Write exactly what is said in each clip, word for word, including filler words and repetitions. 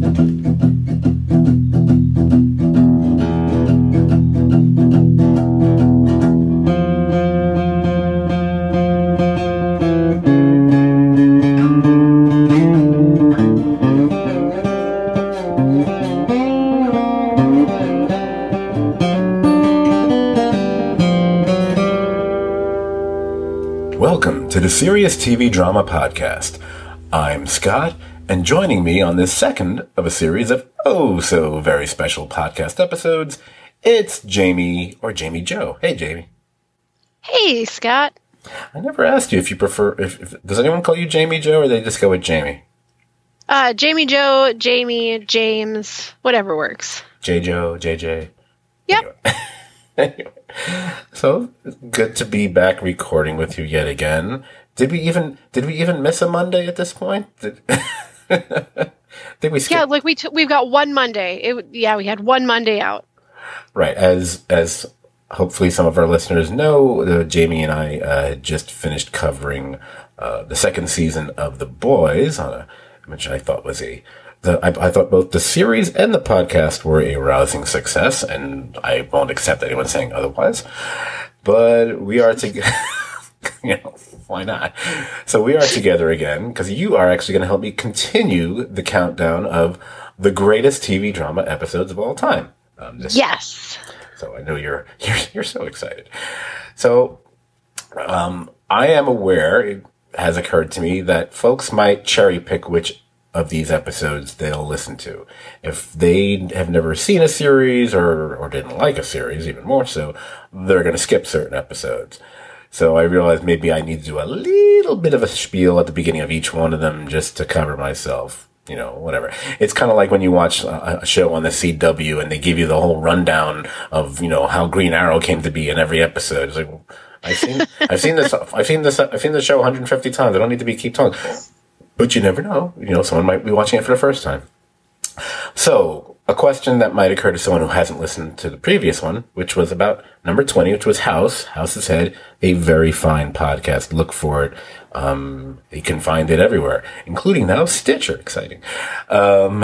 Welcome to the Serious T V Drama Podcast. I'm Scott, and joining me on this second of a series of oh so very special podcast episodes, it's Jamie or Jamie Joe. Hey, Jamie. Hey, Scott. I never asked you if you prefer. If, if does anyone call you Jamie Joe, or they just go with Jamie? Uh, Jamie Joe, Jamie, James, whatever works. J Joe, J J. Yep. Anyway. So good to be back recording with you yet again. Did we even did we even miss a Monday at this point? Did, did we skip? Yeah, like we t- we've got one Monday. It yeah, we had one Monday out. Right, as as hopefully some of our listeners know, uh, Jamie and I uh, had just finished covering uh, the second season of The Boys, on a, which I thought was a The, I, I thought both the series and the podcast were a rousing success, and I won't accept anyone saying otherwise. But we are together. You know, why not? So we are together again because you are actually going to help me continue the countdown of the greatest T V drama episodes of all time. Um, this, yes. So I know you're you're you're so excited. So um, I am aware, it has occurred to me, that folks might cherry pick which of these episodes they'll listen to. If they have never seen a series or, or didn't like a series, even more so, they're going to skip certain episodes. So I realized maybe I need to do a little bit of a spiel at the beginning of each one of them just to cover myself. You know, whatever. It's kind of like when you watch a, a show on the C W and they give you the whole rundown of, you know, how Green Arrow came to be in every episode. It's like, well, I've seen, I've seen this, I've seen this, I've seen the show one hundred fifty times. I don't need to be keep talking. But you never know. You know, someone might be watching it for the first time. So, a question that might occur to someone who hasn't listened to the previous one, which was about number twenty, which was House, House's Head, a very fine podcast. Look for it. Um, you can find it everywhere, including now Stitcher. Exciting. Um,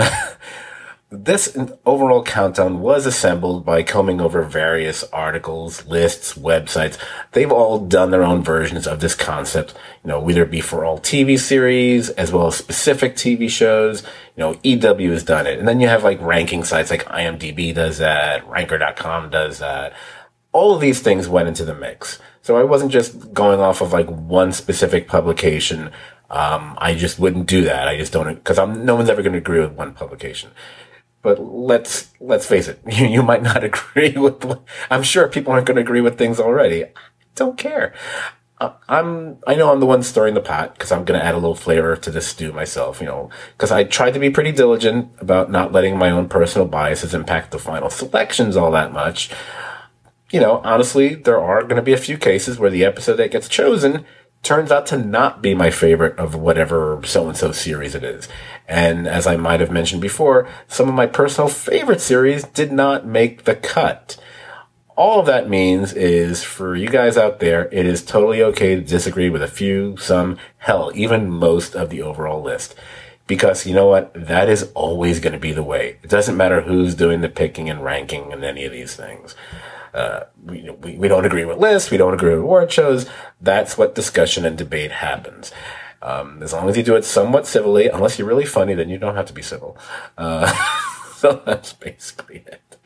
This overall countdown was assembled by combing over various articles, lists, websites. They've all done their own versions of this concept, you know, whether it be for all T V series as well as specific T V shows. You know, E W has done it. And then you have like ranking sites like I M D B does that, ranker dot com does that. All of these things went into the mix. So I wasn't just going off of like one specific publication. Um, I just wouldn't do that. I just don't, because I'm, no one's ever going to agree with one publication. But let's let's face it, you, you might not agree with. I'm sure people aren't going to agree with things already. I don't care. Uh, I'm. I know I'm the one stirring the pot because I'm going to add a little flavor to this stew myself. You know, because I tried to be pretty diligent about not letting my own personal biases impact the final selections all that much. You know, honestly, there are going to be a few cases where the episode that gets chosen turns out to not be my favorite of whatever so-and-so series it is. And as I might have mentioned before, some of my personal favorite series did not make the cut. All of that means is, for you guys out there, it is totally okay to disagree with a few, some, hell, even most of the overall list. Because you know what? That is always going to be the way. It doesn't matter who's doing the picking and ranking and any of these things. Uh, we, we, we don't agree with lists. We don't agree with award shows. That's what discussion and debate happens. Um, as long as you do it somewhat civilly, unless you're really funny, then you don't have to be civil. Uh, so that's basically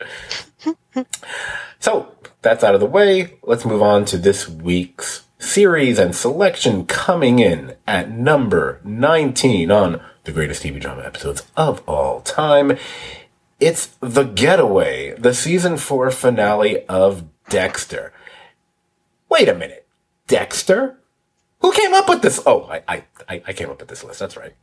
it. So that's out of the way. Let's move on to this week's series and selection. Coming in at number nineteen on the greatest T V drama episodes of all time. It's The Getaway, the season four finale of Dexter. Wait a minute. Dexter? Who came up with this? Oh, I, I, I came up with this list. That's right.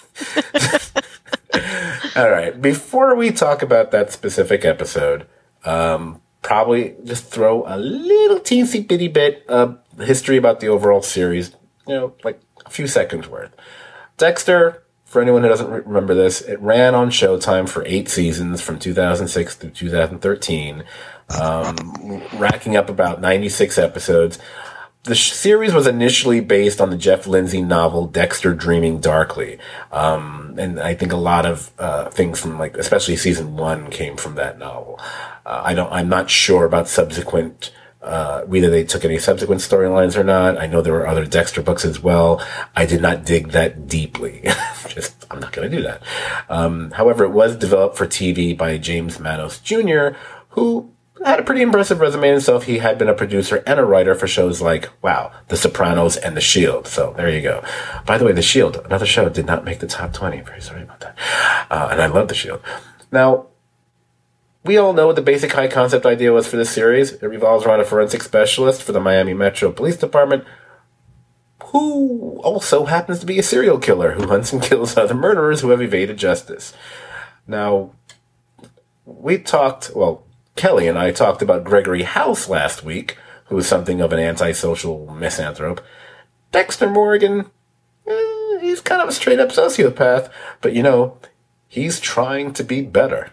All right. Before we talk about that specific episode, um, probably just throw a little teensy bitty bit of history about the overall series. You know, like a few seconds worth. Dexter, for anyone who doesn't remember this, it ran on Showtime for eight seasons from two thousand six through two thousand thirteen, um, racking up about ninety-six episodes. the series was initially based on the Jeff Lindsay novel Dexter Dreaming Darkly. Um, and I think a lot of uh, things from, like, especially season one came from that novel. Uh, I don't, I'm not sure about subsequent, uh, whether they took any subsequent storylines or not. I know there were other Dexter books as well. I did not dig that deeply. Just, I'm not going to do that. Um, however, it was developed for T V by James Manos Junior, who had a pretty impressive resume himself. He had been a producer and a writer for shows like, wow, The Sopranos and The Shield. So there you go. By the way, The Shield, another show, did not make the top twenty. Very sorry about that. Uh, and I love The Shield. Now, we all know what the basic high concept idea was for this series. It revolves around a forensic specialist for the Miami Metro Police Department who also happens to be a serial killer who hunts and kills other murderers who have evaded justice. Now, we talked, well, Kelly and I talked about Gregory House last week, who is something of an antisocial misanthrope. Dexter Morgan, eh, he's kind of a straight-up sociopath, but, you know, he's trying to be better.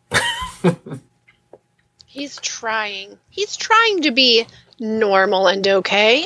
He's trying. He's trying to be normal and okay.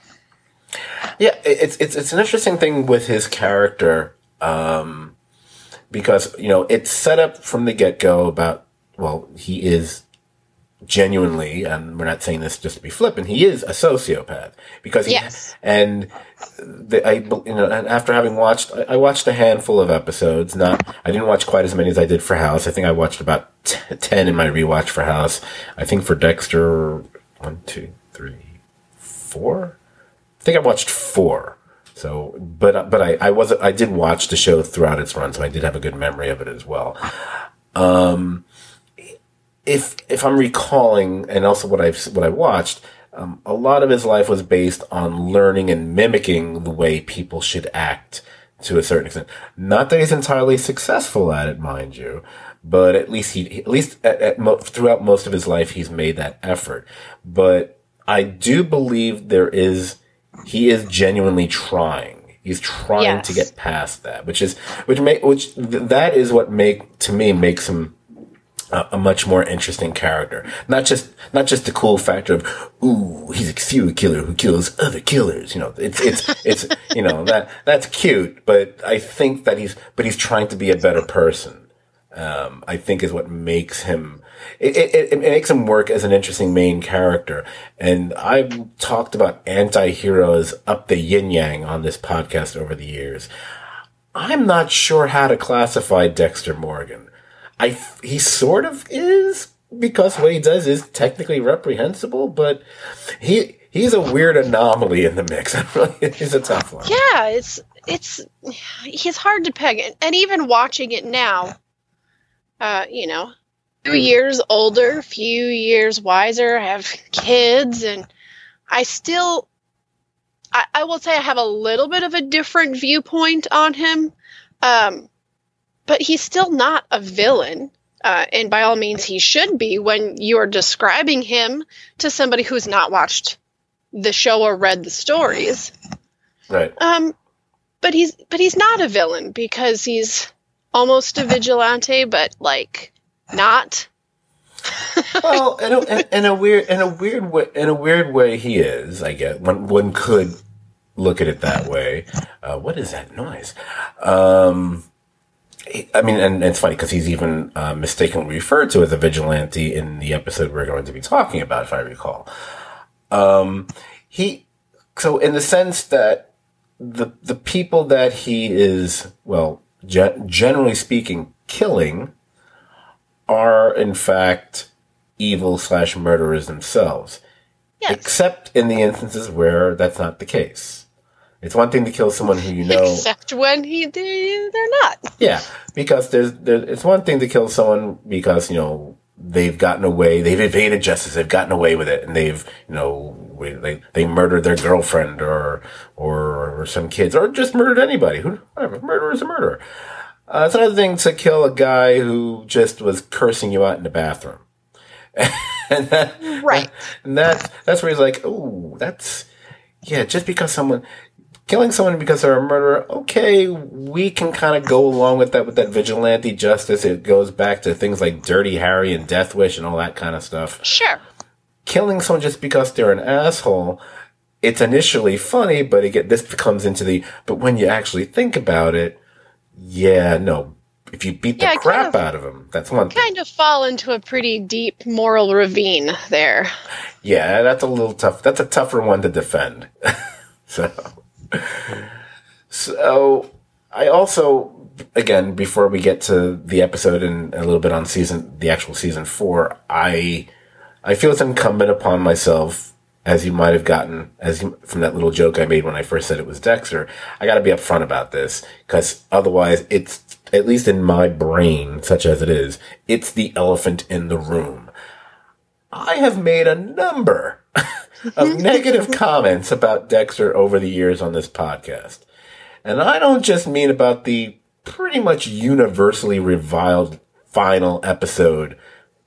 Yeah, it's it's it's an interesting thing with his character, um, because, you know, it's set up from the get-go about, well, he is genuinely, and we're not saying this just to be flippant, he is a sociopath. Because he, yes. And the, I, you know, and after having watched, I watched a handful of episodes. Not, I didn't watch quite as many as I did for House. I think I watched about t- ten in my rewatch for House. I think for Dexter, one, two, three, four. I think I watched four. So, but but I I was I did watch the show throughout its run, so I did have a good memory of it as well. Um. If if I'm recalling, and also what I've what I watched, um, a lot of his life was based on learning and mimicking the way people should act to a certain extent. Not that he's entirely successful at it, mind you, but at least he at least at, at mo- throughout most of his life he's made that effort. But I do believe there is he is genuinely trying. He's trying yes. to get past that, which is which make which th- that is what make to me makes him A, a much more interesting character. Not just, not just the cool factor of, ooh, he's a serial killer who kills other killers. You know, it's, it's, it's, you know, that, that's cute, but I think that he's, but he's trying to be a better person. Um, I think is what makes him, it, it, it makes him work as an interesting main character. And I've talked about anti-heroes up the yin yang on this podcast over the years. I'm not sure how to classify Dexter Morgan. I, he sort of is, because what he does is technically reprehensible, but he, he's a weird anomaly in the mix. He's a tough one. Yeah, it's, it's, he's hard to peg. And even watching it now, uh, you know, few years older, few years wiser, have kids, and I still, I, I will say I have a little bit of a different viewpoint on him. Um, But he's still not a villain, uh, and by all means he should be when you're describing him to somebody who's not watched the show or read the stories. Right. Um, but he's but he's not a villain because he's almost a vigilante, but like not. Well, in a, in, in a weird in a weird way in a weird way he is. I guess one one could look at it that way. Uh, what is that noise? Um. I mean, and, and it's funny because he's even uh, mistakenly referred to as a vigilante in the episode we're going to be talking about, if I recall. Um, he, so in the sense that the the people that he is, well, ge- generally speaking, killing are in fact evil slash murderers themselves, Yes. except in the instances where that's not the case. It's one thing to kill someone who you know. Except when he they, they're not. Yeah, because there's there. It's one thing to kill someone because, you know, they've gotten away, they've evaded justice, they've gotten away with it, and they've, you know, they they murdered their girlfriend or or, or some kids, or just murdered anybody. Who, whatever, murderer is a murderer. Uh, it's another thing to kill a guy who just was cursing you out in the bathroom, and that, Right. and that that's where he's like, oh, that's yeah, just because someone. Killing someone because they're a murderer, okay, we can kind of go along with that, with that vigilante justice. It goes back to things like Dirty Harry and Death Wish and all that kind of stuff. Sure. Killing someone just because they're an asshole, it's initially funny, but it get, this comes into the, but when you actually think about it, yeah, no, if you beat the Yeah, crap kind of, out of him, that's one thing. Kind of fall into a pretty deep moral ravine there. Yeah, that's a little tough. That's a tougher one to defend. so, so I also, again, before we get to the episode and a little bit on season, the actual season four, I, I feel it's incumbent upon myself, as you might have gotten as you, from that little joke I made when I first said it was Dexter. I got to be upfront about this, because otherwise, it's, at least in my brain, such as it is, it's the elephant in the room. I have made a number of negative comments about Dexter over the years on this podcast. And I don't just mean about the pretty much universally reviled final episode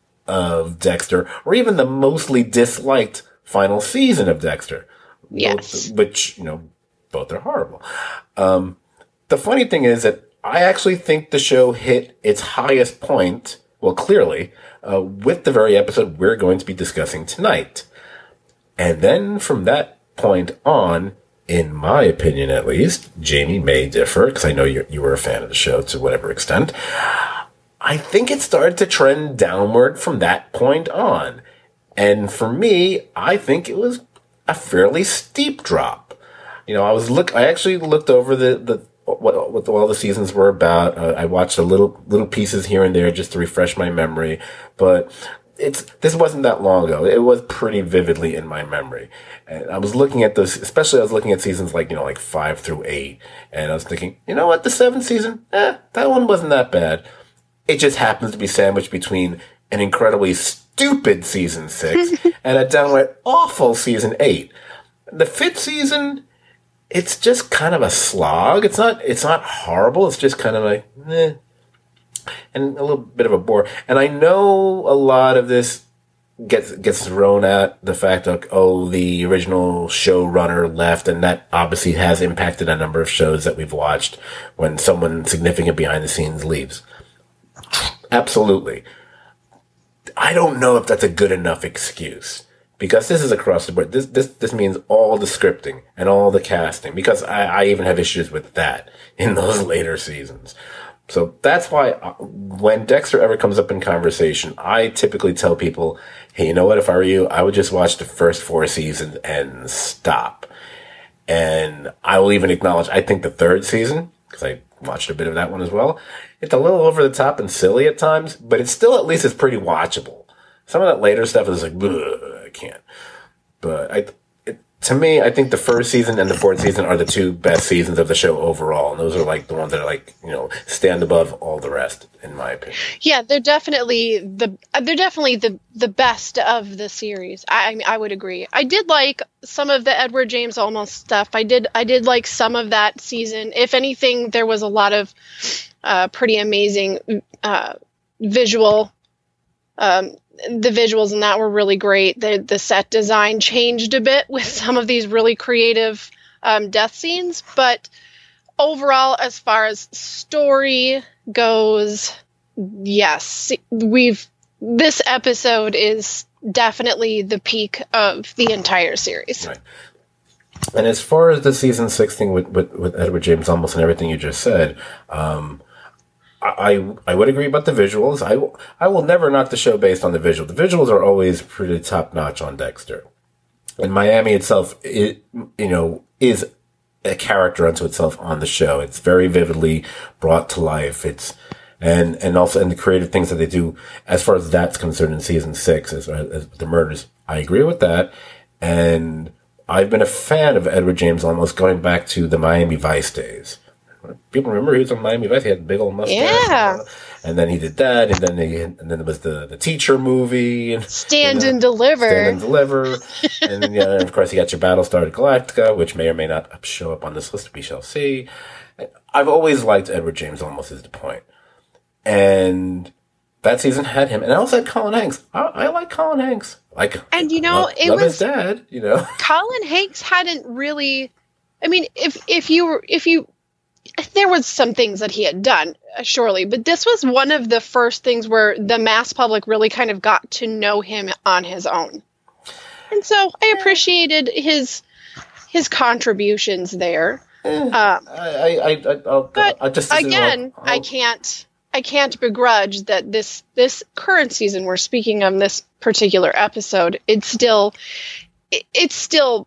of Dexter, or even the mostly disliked final season of Dexter. Yes. Both, which, you know, both are horrible. Um, the funny thing is that I actually think the show hit its highest point, well, clearly, uh, with the very episode we're going to be discussing tonight. And then from that point on, in my opinion at least, Jamie may differ, because I know you you were a fan of the show to whatever extent, I think it started to trend downward from that point on. And for me, I think it was a fairly steep drop. You know, I was look. I actually looked over the, the what what all the seasons were about. Uh, I watched a little little pieces here and there just to refresh my memory. But it's this wasn't that long ago. It was pretty vividly in my memory. And I was looking at those, especially I was looking at seasons like you know like five through eight, and I was thinking, you know what, the seventh season, eh, that one wasn't that bad. It just happens to be sandwiched between an incredibly stupid season six and a downright awful season eight. The fifth season, it's just kind of a slog. It's not, it's not horrible. It's just kind of like, eh, and a little bit of a bore. And I know a lot of this gets, gets thrown at the fact of, oh, the original showrunner left, and that obviously has impacted a number of shows that we've watched when someone significant behind the scenes leaves. Absolutely. I don't know if that's a good enough excuse, because this is across the board. This this this means all the scripting and all the casting, because I, I even have issues with that in those later seasons. So that's why I, when Dexter ever comes up in conversation, I typically tell people, hey, you know what? If I were you, I would just watch the first four seasons and stop. And I will even acknowledge, I think the third season, because I watched a bit of that one as well, it's a little over the top and silly at times, but it's still at least it's pretty watchable. Some of that later stuff is like, I can't. But I, it, to me, I think the first season and the fourth season are the two best seasons of the show overall, and those are like the ones that are like you know stand above all the rest, in my opinion. Yeah, they're definitely the they're definitely the the best of the series. I I, mean, I would agree. I did like some of the Edward James Olmos stuff. I did I did like some of that season. If anything, there was a lot of uh, pretty amazing uh, visual. Um, the visuals in that were really great. The the set design changed a bit with some of these really creative um, death scenes, but overall, as far as story goes, yes, we've this episode is definitely the peak of the entire series. Right. And as far as the season six thing with, with, with Edward James Olmos and everything you just said, um, I I would agree about the visuals. I, w- I will never knock the show based on the visual. The visuals are always pretty top notch on Dexter. And Miami itself, it, you know, is a character unto itself on the show. It's very vividly brought to life. It's and and also and the creative things that they do as far as that's concerned in season six as, as the murders. I agree with that. And I've been a fan of Edward James Olmos going back to the Miami Vice days. People remember he was on Miami Vice. He had a big old mustache. Yeah. And, and then he did that, and then he, and then it was the, the teacher movie. And, Stand you know, and Deliver. Stand and Deliver. And then, yeah, and of course, you got your Battlestar Galactica, which may or may not show up on this list. We shall see. I've always liked Edward James Olmos, is the point. And that season had him. And I also had Colin Hanks. I, I like Colin Hanks. Like, and, you know, love, it love was... his dad, you know. Colin Hanks hadn't really... I mean, if if you were... If you... There was some things that he had done, uh, surely, but this was one of the first things where the mass public really kind of got to know him on his own. And so I appreciated his his contributions there. Eh, Um, I, I, I, I'll, but I'll just again, I'll, I'll, I can't, I can't begrudge that this this current season we're speaking of, this particular episode, it's still, it, it's still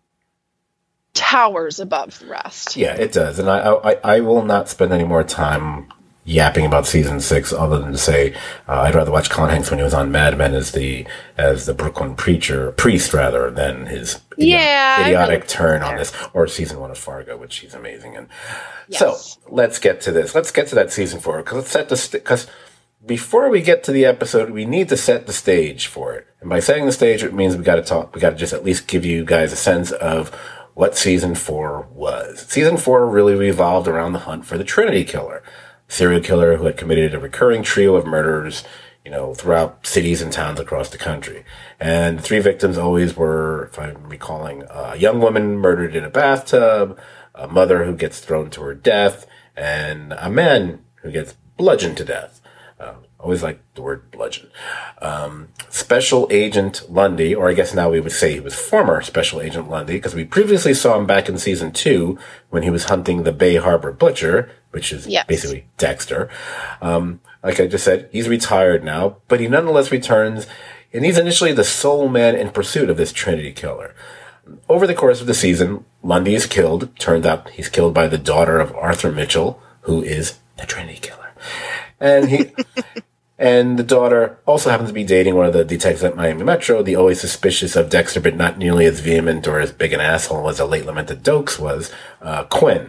towers above the rest. Yeah, it does, and I, I, I will not spend any more time yapping about season six, other than to say uh, I'd rather watch Colin Hanks when he was on Mad Men as the as the Brooklyn preacher priest rather than his yeah, idiot, idiotic really turn on this, or season one of Fargo, which he's amazing in. Yes. So let's get to this. Let's get to that season four because let's set the because before we get to the episode, we need to set the stage for it, and by setting the stage, it means we got to talk. We got to just at least give you guys a sense of what season four was. Season four really revolved around the hunt for the Trinity Killer. Serial killer who had committed a recurring trio of murders, you know, throughout cities and towns across the country. And the three victims always were, if I'm recalling, a young woman murdered in a bathtub, a mother who gets thrown to her death, and a man who gets bludgeoned to death. Uh, always like the word bludgeon. Um, Special Agent Lundy, or I guess now we would say he was former Special Agent Lundy, because we previously saw him back in season two when he was hunting the Bay Harbor Butcher, which is yes. basically Dexter. Um, like I just said, he's retired now, but he nonetheless returns, and he's initially the sole man in pursuit of this Trinity Killer. Over the course of the season, Lundy is killed. Turns out he's killed by the daughter of Arthur Mitchell, who is the Trinity Killer. And he, and the daughter also happens to be dating one of the detectives at Miami Metro, the always suspicious of Dexter, but not nearly as vehement or as big an asshole as the late lamented Dokes was, uh, Quinn.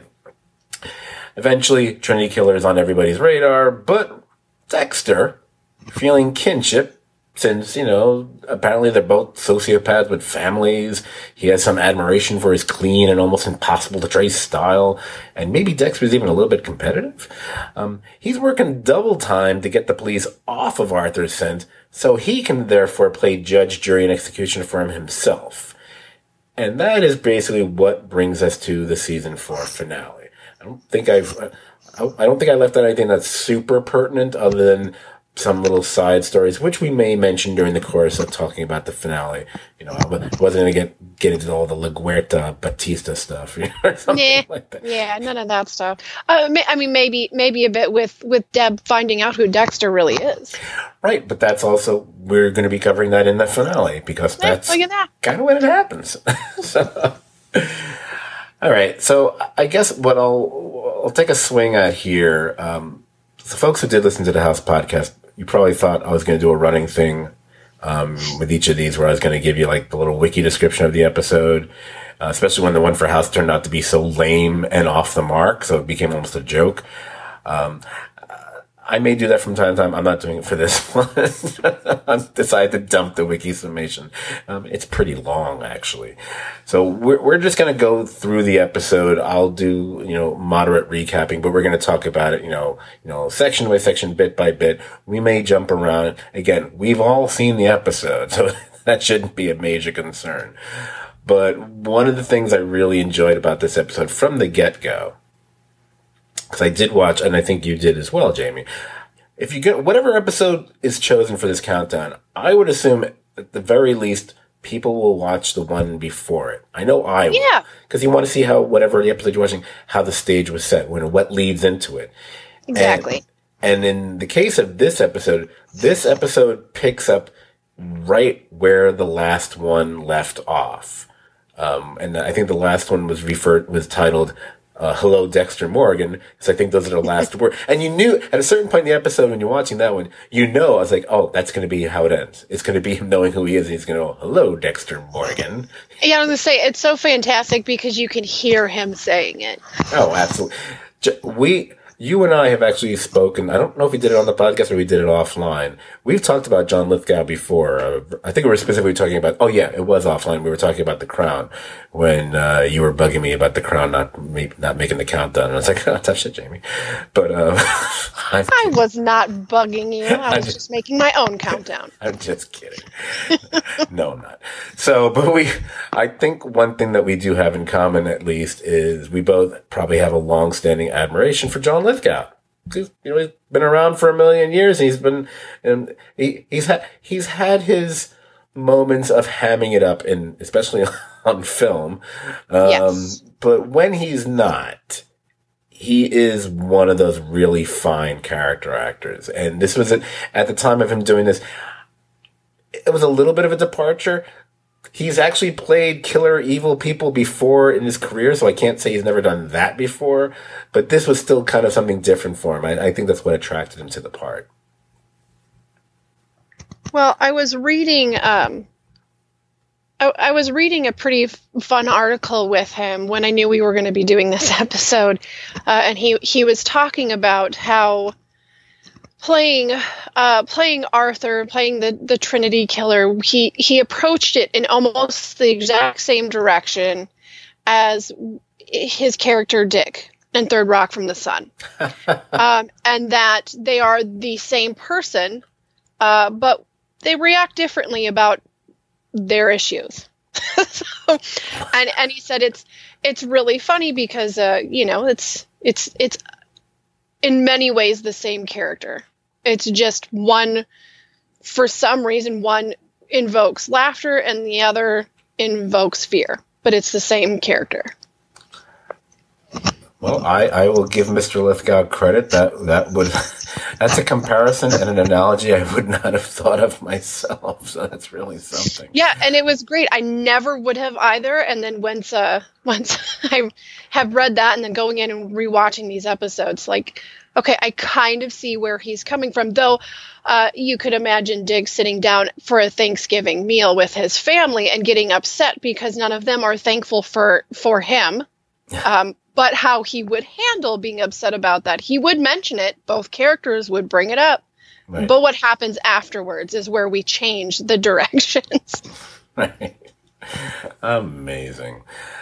Eventually, Trinity Killer is on everybody's radar, but Dexter, feeling kinship, since, you know, apparently they're both sociopaths with families. He has some admiration for his clean and almost impossible to trace style. And maybe Dexter's even a little bit competitive. Um, he's working double time to get the police off of Arthur's scent, so he can therefore play judge, jury, and executioner for him himself. And that is basically what brings us to the season four finale. I don't think I've, I don't think I left out anything that's super pertinent other than some little side stories, which we may mention during the course of talking about the finale. You know, I wasn't going to get get into all the LaGuerta Batista stuff, you know, or something nah, like that. Yeah, none of that stuff. Uh, I mean, maybe maybe a bit with, with Deb finding out who Dexter really is. Right, but that's also, we're going to be covering that in the finale, because that's yeah, that. kind of when it happens. So, all right, so I guess what I'll, I'll take a swing at here, um, so folks who did listen to the House podcast, you probably thought I was going to do a running thing um, with each of these where I was going to give you like the little wiki description of the episode, uh, especially when the one for House turned out to be so lame and off the mark, so it became almost a joke. Um, I may do that from time to time. I'm not doing it for this one. I decided to dump the wiki summation. Um, it's pretty long, actually. So we're, we're just going to go through the episode. I'll do, you know, moderate recapping, but we're going to talk about it, you know, you know, section by section, bit by bit. We may jump around. Again, we've all seen the episode, so that shouldn't be a major concern. But one of the things I really enjoyed about this episode from the get-go, because I did watch, and I think you did as well, Jamie. If you get whatever episode is chosen for this countdown, I would assume at the very least people will watch the one before it. I know I will. Yeah. Because you want to see how, whatever the episode you're watching, how the stage was set, when what leads into it. Exactly. And, and in the case of this episode, this episode picks up right where the last one left off. Um, and I think the last one was referred, was titled, Uh, Hello, Dexter Morgan, because I think those are the last words. And you knew, at a certain point in the episode, when you're watching that one, you know, I was like, oh, that's going to be how it ends. It's going to be him knowing who he is, and he's going to go, hello, Dexter Morgan. Yeah, I was going to say, it's so fantastic because you can hear him saying it. Oh, absolutely. We, you and I have actually spoken, I don't know if we did it on the podcast or we did it offline. We've talked about John Lithgow before. Uh, I think we were specifically talking about, oh yeah, it was offline. We were talking about The Crown when uh, you were bugging me about The Crown not not making the countdown. And I was like, oh, tough shit, Jamie. But uh, I was not bugging you. I was just, just making my own countdown. I'm just kidding. No, I'm not. So, but we, I think one thing that we do have in common, at least, is we both probably have a long-standing admiration for John Lithgow. He's, you know, he's been around for a million years. And he's been, and he, he's had, he's had his moments of hamming it up, in especially on film. Um, Yes. But when he's not, he is one of those really fine character actors. And this was, a, at the time of him doing this, it was a little bit of a departure. He's actually played killer evil people before in his career, so I can't say he's never done that before. But this was still kind of something different for him. I, I think that's what attracted him to the part. Well, I was reading, um, I, I was reading a pretty f- fun article with him when I knew we were going to be doing this episode, uh, and he he was talking about how playing uh, playing Arthur, playing the the Trinity Killer, he he approached it in almost the exact same direction as his character Dick in Third Rock from the Sun, um, and that they are the same person, uh, but they react differently about their issues. so, and and he said it's it's really funny because uh, you know it's it's it's in many ways the same character. It's just one, for some reason, one invokes laughter and the other invokes fear, but it's the same character. Well, I, I will give Mister Lithgow credit. That that would that's a comparison and an analogy I would not have thought of myself. So that's really something. Yeah, and it was great. I never would have either. And then once uh once I have read that and then going in and rewatching these episodes, like, okay, I kind of see where he's coming from. Though uh, you could imagine Diggs sitting down for a Thanksgiving meal with his family and getting upset because none of them are thankful for for him. Um, but how he would handle being upset about that. He would mention it. Both characters would bring it up. Right. But what happens afterwards is where we change the directions. Right. Amazing.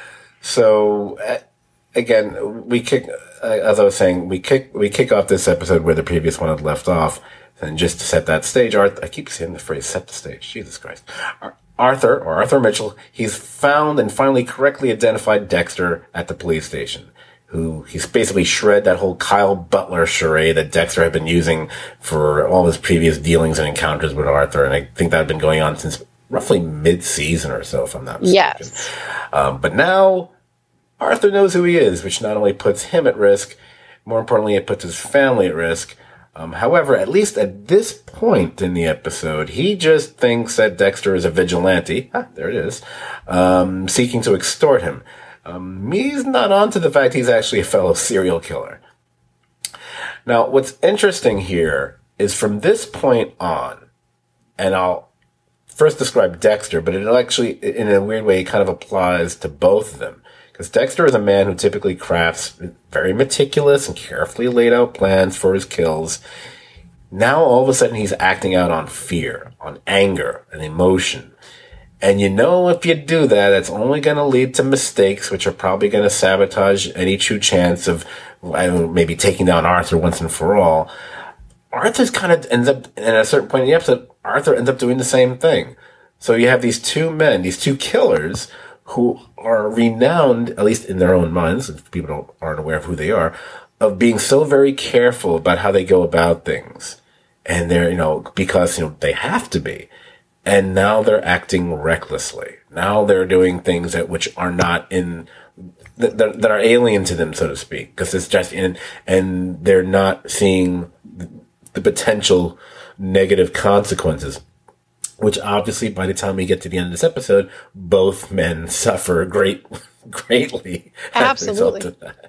So, uh, again, we kick, uh, as I was saying, we kick, we kick off this episode where the previous one had left off. And just to set that stage, Arthur, I keep saying the phrase, set the stage. Jesus Christ. Arthur, or Arthur Mitchell, he's found and finally correctly identified Dexter at the police station, who he's basically shred that whole Kyle Butler charade that Dexter had been using for all his previous dealings and encounters with Arthur. And I think that had been going on since roughly mid-season or so, if I'm not mistaken. Yes. Um, but now Arthur knows who he is, which not only puts him at risk, more importantly, it puts his family at risk. Um, however, at least at this point in the episode, he just thinks that Dexter is a vigilante. Ah, there it is. Um, seeking to extort him. Um, he's not onto the fact he's actually a fellow serial killer. Now, what's interesting here is from this point on, and I'll first describe Dexter, but it actually, in a weird way, kind of applies to both of them. Because Dexter is a man who typically crafts very meticulous and carefully laid out plans for his kills. Now, all of a sudden, he's acting out on fear, on anger, and emotion. And you know, if you do that, that's only going to lead to mistakes, which are probably going to sabotage any true chance of I don't know, maybe taking down Arthur once and for all. Arthur's kind of ends up, and at a certain point in the episode, Arthur ends up doing the same thing. So you have these two men, these two killers, who are renowned, at least in their own minds, if people don't, aren't aware of who they are, of being so very careful about how they go about things. And they're, you know, because, you know, they have to be. And now they're acting recklessly. Now they're doing things that which are not in, that, that, that are alien to them, so to speak. Because it's just in, and they're not seeing the, the potential negative consequences. Which obviously, by the time we get to the end of this episode, both men suffer great, greatly as a result of that.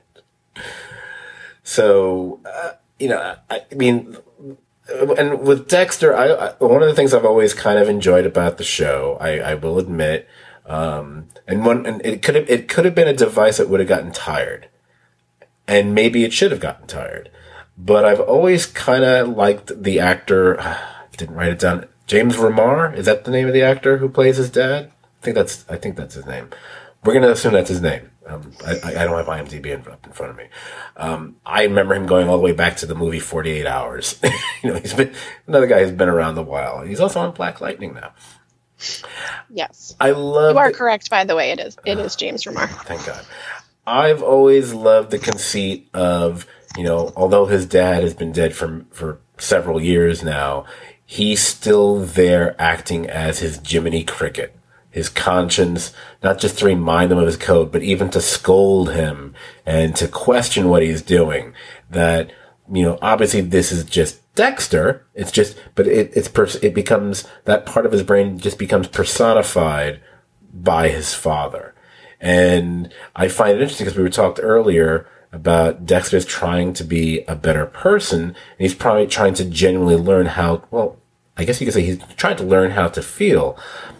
So, uh, you know, I, I mean, and with Dexter, I, I one of the things I've always kind of enjoyed about the show, I, I will admit, um, and one, and it could have, it could have been a device that would have gotten tired, and maybe it should have gotten tired, but I've always kind of liked the actor. I didn't write it down. James Remar, is that the name of the actor who plays his dad? I think that's I think that's his name. We're going to assume that's his name. Um, I, I don't have IMDb in, up in front of me. Um, I remember him going all the way back to the movie forty-eight hours. You know, he's been another guy who's been around a while. He's also on Black Lightning now. Yes, I love. You are the, correct, by the way. It is it uh, is James Remar. Thank God. I've always loved the conceit of, you know, although his dad has been dead for for several years now, he's still there acting as his Jiminy Cricket, his conscience, not just to remind him of his code, but even to scold him and to question what he's doing. That, you know, obviously this is just Dexter. It's just, but it, it's, pers- it becomes, that part of his brain just becomes personified by his father. And I find it interesting because we were talked earlier about Dexter's trying to be a better person, and he's probably trying to genuinely learn how, well, I guess you could say he's trying to learn how to feel.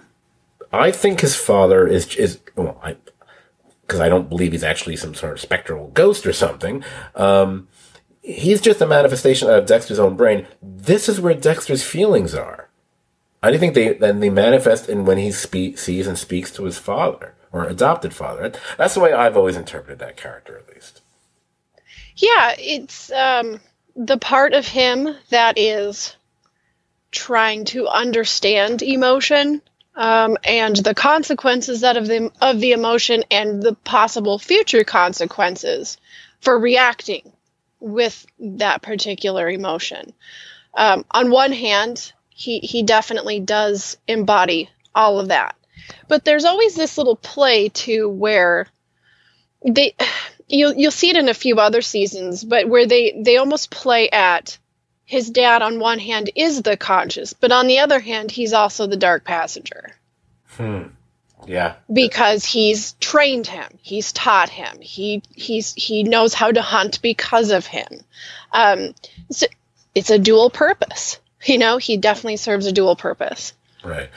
I think his father is, is, well, I, because I don't believe he's actually some sort of spectral ghost or something. Um, he's just a manifestation of Dexter's own brain. This is where Dexter's feelings are. I think they, then they manifest in when he spe- sees and speaks to his father, or adopted father. That's the way I've always interpreted that character, at least. Yeah, it's um, the part of him that is trying to understand emotion um, and the consequences that of the of the emotion and the possible future consequences for reacting with that particular emotion. Um, on one hand, he he definitely does embody all of that, but there's always this little play too where they. You'll you'll see it in a few other seasons, but where they, they almost play at his dad on one hand is the conscious, but on the other hand, he's also the dark passenger. Hmm. Yeah. Because he's trained him, he's taught him, he he's he knows how to hunt because of him. Um, so it's a dual purpose. You know, he definitely serves a dual purpose. Right.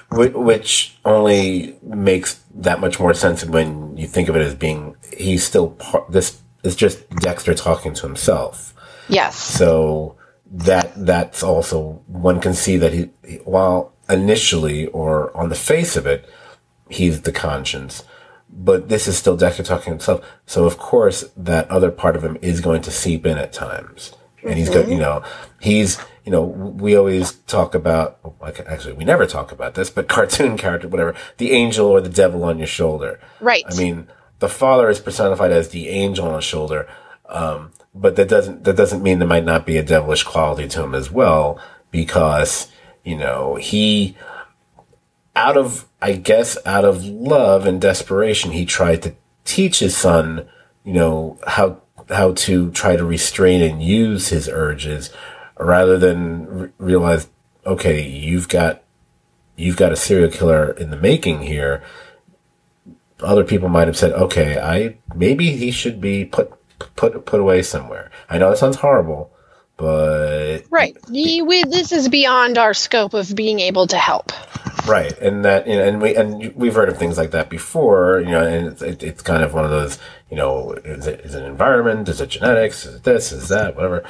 Which only makes that much more sense when you think of it as being, he's still part, this is just Dexter talking to himself. Yes. So that, that's also, one can see that he, while initially or on the face of it, he's the conscience, but this is still Dexter talking to himself. So of course that other part of him is going to seep in at times. And he's got, you know, he's, you know, we always talk about, actually, we never talk about this, but cartoon character, whatever, the angel or the devil on your shoulder. Right. I mean, the father is personified as the angel on his shoulder, um, but that doesn't, that doesn't mean there might not be a devilish quality to him as well, because, you know, he, out of, I guess, out of love and desperation, he tried to teach his son, you know, how how to try to restrain and use his urges rather than re- realize, okay, you've got, you've got a serial killer in the making here. Other people might have said, okay, I, maybe he should be put, put, put away somewhere. I know that sounds horrible, but. Right. We, we, this is beyond our scope of being able to help. Right, and that, you know, and we and we've heard of things like that before, you know, and it's, it, it's kind of one of those, you know, is it, is it environment, is it genetics, is it this, is that, whatever.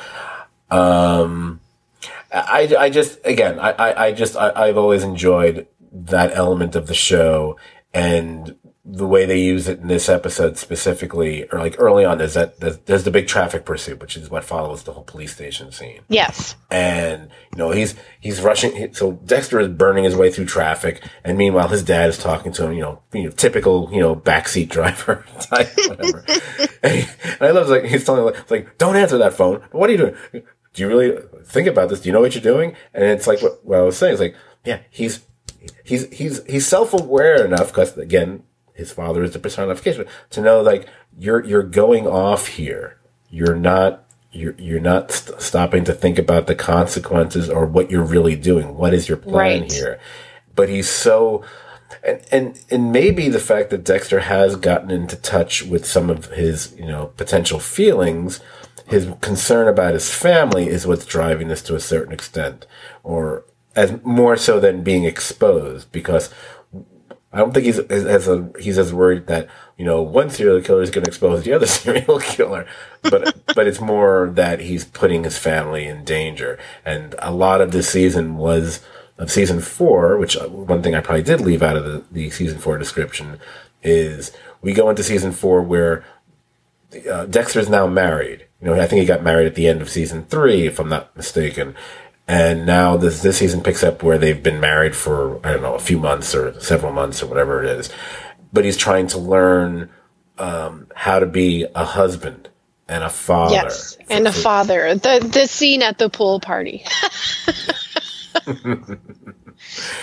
Um, I, I just, again, I, I, I just, I, I've always enjoyed that element of the show, and the way they use it in this episode specifically, or like early on, there's that, there's, there's the big traffic pursuit, which is what follows the whole police station scene. Yes. And, you know, he's, he's rushing. So Dexter is burning his way through traffic. And meanwhile, his dad is talking to him, you know, you know typical, you know, backseat driver type, whatever. and, he, and I love, like, he's telling him, like, like, don't answer that phone. What are you doing? Do you really think about this? Do you know what you're doing? And it's like what, what I was saying. It's like, yeah, he's, he's, he's, he's self-aware enough, because again, his father is the personification, to know, like, you're, you're going off here. You're not, you're, you're not st- stopping to think about the consequences or what you're really doing. What is your plan right. here? But he's so, and, and, and maybe the fact that Dexter has gotten into touch with some of his, you know, potential feelings, his concern about his family is what's driving this to a certain extent, or as more so than being exposed, because I don't think he's as a, he's as worried that, you know, one serial killer is going to expose the other serial killer, but but it's more that he's putting his family in danger. And a lot of this season was of season four, which one thing I probably did leave out of the, the season four description is we go into season four where uh, Dexter's now married. You know, I think he got married at the end of season three, if I'm not mistaken. And now this, this season picks up where they've been married for, I don't know, a few months or several months or whatever it is. But he's trying to learn, um, how to be a husband and a father. Yes, and a father. The, the scene at the pool party.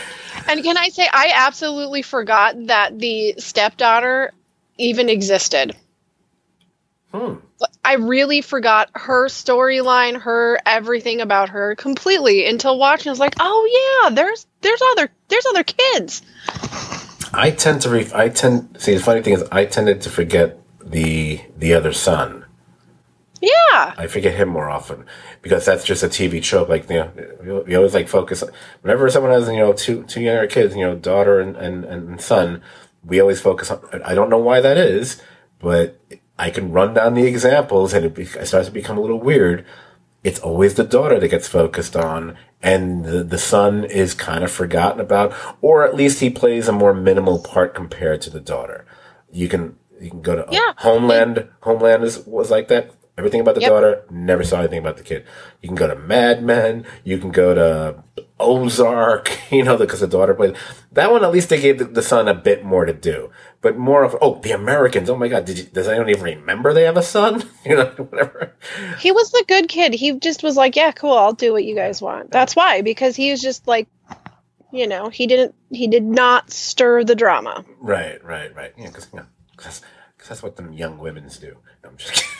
And can I say, I absolutely forgot that the stepdaughter even existed. Hmm. I really forgot her storyline, her everything about her completely until watching. I was like, oh yeah, there's there's other there's other kids. I tend to re- I tend see the funny thing is I tended to forget the the other son. Yeah. I forget him more often because that's just a T V trope. Like, you know, you, you always like focus whenever someone has, you know, two two younger kids, you know, daughter and, and, and son, we always focus on, I don't know why that is, but I can run down the examples and it, be, it starts to become a little weird. It's always the daughter that gets focused on and the, the son is kind of forgotten about, or at least he plays a more minimal part compared to the daughter. You can, you can go to yeah. Homeland. Homeland is, was like that. Everything about the Yep. daughter, never saw anything about the kid. You can go to Mad Men, you can go to Ozark, you know, because the daughter played. That one, at least they gave the, the son a bit more to do. But more of, oh, the Americans, oh my God, did you, does anyone even remember they have a son? You know, whatever. He was the good kid. He just was like, yeah, cool, I'll do what you guys want. That's why, because he was just like, you know, he didn't, he did not stir the drama. Right, right, right. Yeah, because you know, that's, that's what them young women's do. No, I'm just kidding.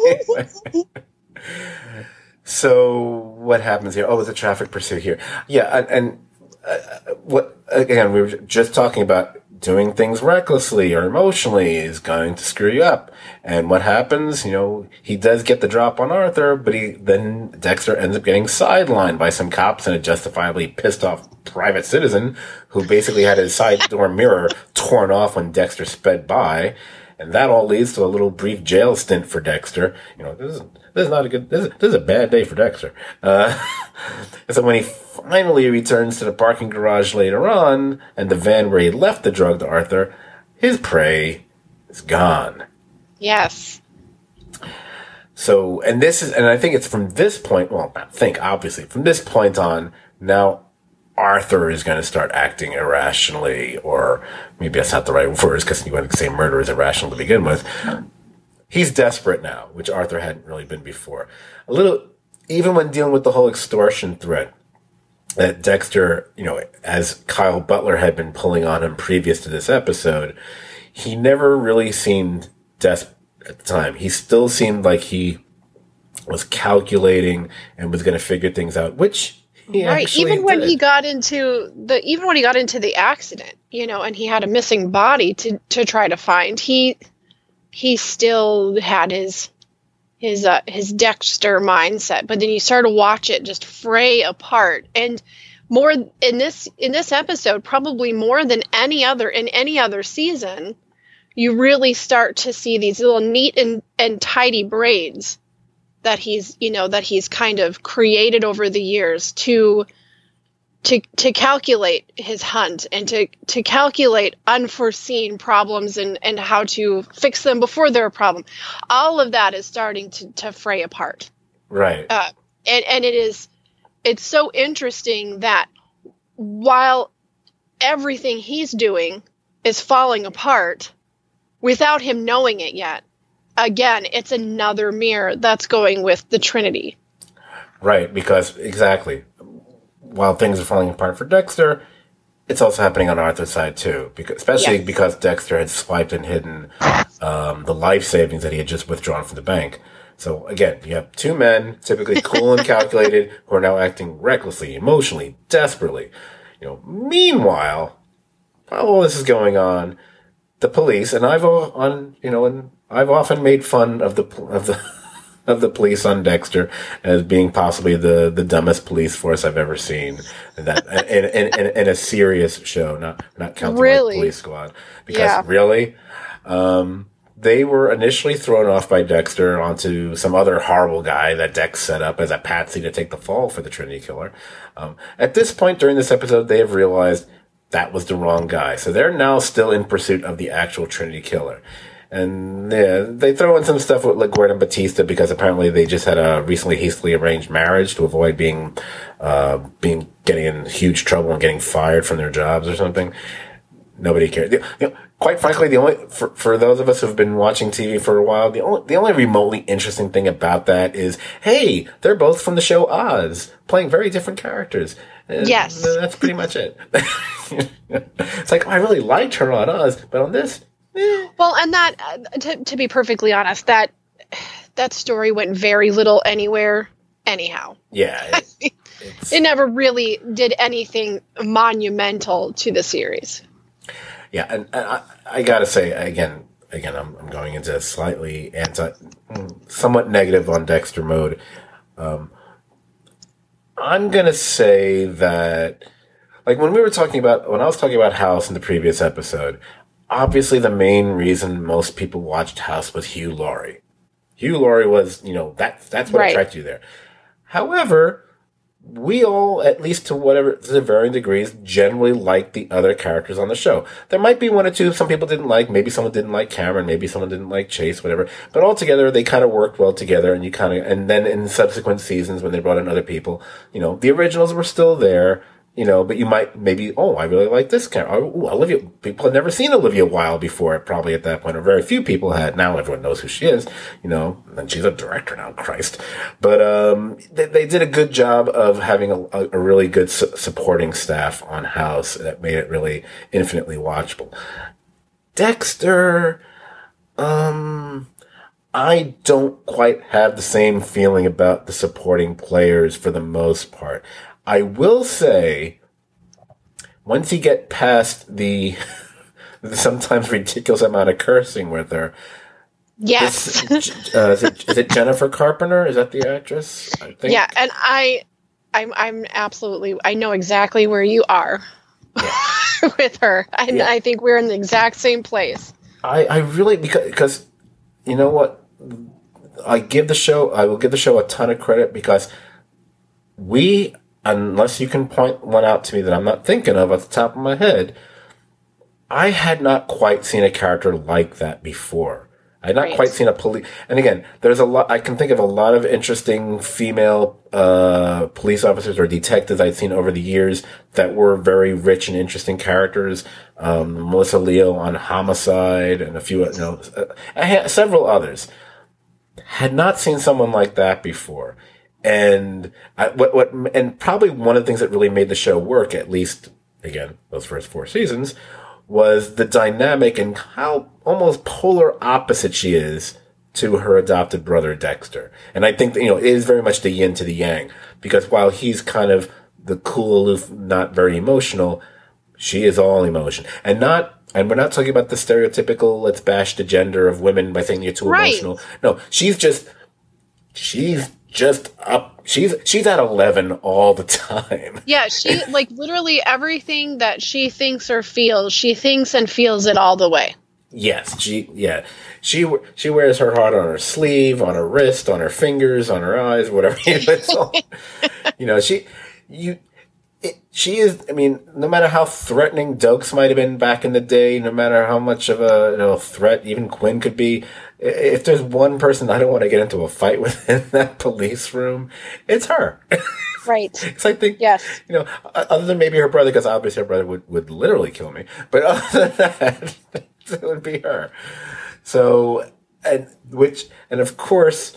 So what happens here? Oh, there's a traffic pursuit here. Yeah, and, and uh, what again? We were just talking about doing things recklessly or emotionally is going to screw you up. And what happens? You know, he does get the drop on Arthur, but he then Dexter ends up getting sidelined by some cops and a justifiably pissed off private citizen who basically had his side door mirror torn off when Dexter sped by. And that all leads to a little brief jail stint for Dexter. You know, this is this is not a good. This is, this is a bad day for Dexter. Uh, and so when he finally returns to the parking garage later on, and the van where he left the drug to Arthur, his prey is gone. Yes. So, and this is, and I think it's from this point. Well, I think obviously from this point on now. Arthur is going to start acting irrationally, or maybe that's not the right words because you want to say murder is irrational to begin with. He's desperate now, which Arthur hadn't really been before. A little, even when dealing with the whole extortion threat that Dexter, you know, as Kyle Butler had been pulling on him previous to this episode, he never really seemed desperate at the time. He still seemed like he was calculating and was going to figure things out, which He right. Even when did. he got into the, even when he got into the accident, you know, and he had a missing body to, to try to find, he, he still had his, his, uh, his Dexter mindset. But then you start to watch it just fray apart, and more in this, in this episode, probably more than any other in any other season, you really start to see these little neat and, and tidy braids that he's, you know, that he's kind of created over the years to, to, to calculate his hunt and to, to calculate unforeseen problems and, and how to fix them before they're a problem. All of that is starting to, to fray apart. Right. Uh, and, and it is, it's so interesting that while everything he's doing is falling apart without him knowing it yet, again, it's another mirror that's going with the Trinity. Right, because exactly, while things are falling apart for Dexter, it's also happening on Arthur's side too. Because, especially yes. because Dexter had swiped and hidden um, the life savings that he had just withdrawn from the bank. So again, you have two men, typically cool and calculated, who are now acting recklessly, emotionally, desperately. You know, meanwhile, while all this is going on, the police, and I've all on, you know, and I've often made fun of the of the of the police on Dexter as being possibly the, the dumbest police force I've ever seen. And that in, in, in, in a serious show, not not counting really? like Police Squad, because yeah. really, um, they were initially thrown off by Dexter onto some other horrible guy that Dex set up as a patsy to take the fall for the Trinity Killer. Um, at this point during this episode, they have realized that was the wrong guy, so they're now still in pursuit of the actual Trinity Killer. And yeah, they throw in some stuff with LaGuardia and Batista because apparently they just had a recently hastily arranged marriage to avoid being, uh, being getting in huge trouble and getting fired from their jobs or something. nobody cared. The, you know, quite frankly, the only for, for those of us who've been watching T V for a while, the only the only remotely interesting thing about that is, hey, they're both from the show Oz, playing very different characters. And yes, that's pretty much it. It's like, oh, I really liked her on Oz, but on this, eh. Well, and that uh, to to be perfectly honest, that that story went very little anywhere. Anyhow, yeah, it, it never really did anything monumental to the series. Yeah, and, and I, I gotta say again, again, I'm, I'm going into slightly anti, somewhat negative on Dexter mode. Um, I'm gonna say that, like when we were talking about, when I was talking about House in the previous episode, obviously the main reason most people watched House was Hugh Laurie. Hugh Laurie was, you know, that that's what right. attracted you there. However, we all, at least to whatever, to varying degrees, generally like the other characters on the show. There might be one or two some people didn't like. Maybe someone didn't like Cameron. Maybe someone didn't like Chase, whatever. But altogether, they kind of worked well together. And you kind of, and then in subsequent seasons when they brought in other people, you know, the originals were still there. You know, but you might maybe, oh, I really like this character. Oh, Olivia, people had never seen Olivia Wilde before, probably at that point, or very few people had. Now everyone knows who she is, you know, and she's a director now, Christ. But, um, they, they did a good job of having a, a really good su- supporting staff on House that made it really infinitely watchable. Dexter, um, I don't quite have the same feeling about the supporting players for the most part. I will say, once you get past the, the sometimes ridiculous amount of cursing with her. Yes. This, uh, is, it, is it Jennifer Carpenter? Is that the actress? I think. Yeah, and I, I'm, I'm absolutely, I know exactly where you are yeah. with her. And yeah. I think we're in the exact same place. I, I really, because, because, you know what? I give the show, I will give the show a ton of credit because we, unless you can point one out to me that I'm not thinking of at the top of my head, I had not quite seen a character like that before. I had not right. quite seen a police. And again, there's a lot, I can think of a lot of interesting female uh police officers or detectives I'd seen over the years that were very rich and interesting characters. Um, Melissa Leo on Homicide and a few, you know, uh, several others. Had not seen someone like that before. And I, what, what, and probably one of the things that really made the show work, at least, again, those first four seasons, was the dynamic and how almost polar opposite she is to her adopted brother, Dexter. And I think that, you know, it is very much the yin to the yang, because while he's kind of the cool, aloof, not very emotional, she is all emotion. And not, and we're not talking about the stereotypical, let's bash the gender of women by saying you're too right. emotional. No, she's just, she's, just up. She's she's at eleven all the time. Yeah, she like literally everything that she thinks or feels, she thinks and feels it all the way. Yes, she yeah she she wears her heart on her sleeve, on her wrist, on her fingers, on her eyes, whatever. It's all, you know, she you. It, she is, I mean, no matter how threatening Dokes might have been back in the day, no matter how much of a you know, threat even Quinn could be, if there's one person I don't want to get into a fight with in that police room, it's her. Right. It's like the, yes. you know, other than maybe her brother, because obviously her brother would, would literally kill me, but other than that, it would be her. So, and which, and of course,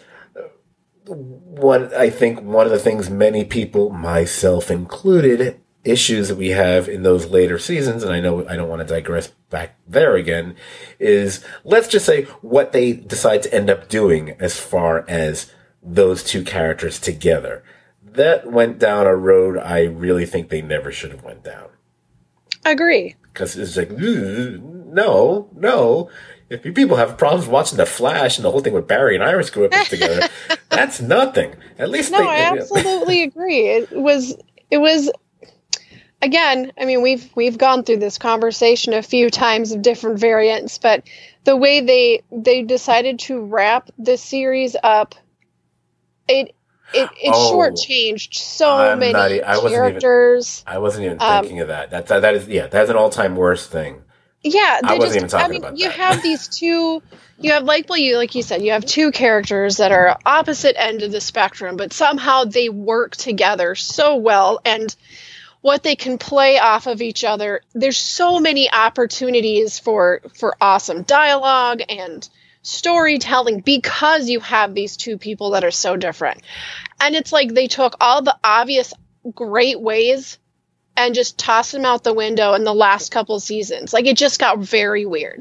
what I think one of the things many people, myself included, issues that we have in those later seasons, and I know I don't want to digress back there again, is let's just say what they decide to end up doing as far as those two characters together. That went down a road I really think they never should have went down. Agree. Because it's like, no, no. If you people have problems watching The Flash and the whole thing with Barry and Iris grew up together, that's nothing. At least no, they, I absolutely agree. It was, it was, again. I mean, we've we've gone through this conversation a few times of different variants, but the way they they decided to wrap this series up, it it it oh, shortchanged so I'm many not, I characters. Wasn't even, I wasn't even thinking um, of that. That, that. That is, yeah, that's an all-time worst thing. Yeah, they I wasn't just, even talking I mean, about you that. have these two, you have like, well, you like you said, you have two characters that are opposite end of the spectrum, but somehow they work together so well. And what they can play off of each other. There's so many opportunities for for awesome dialogue and storytelling because you have these two people that are so different. And it's like they took all the obvious great ways and just tossed them out the window in the last couple seasons. Like, it just got very weird.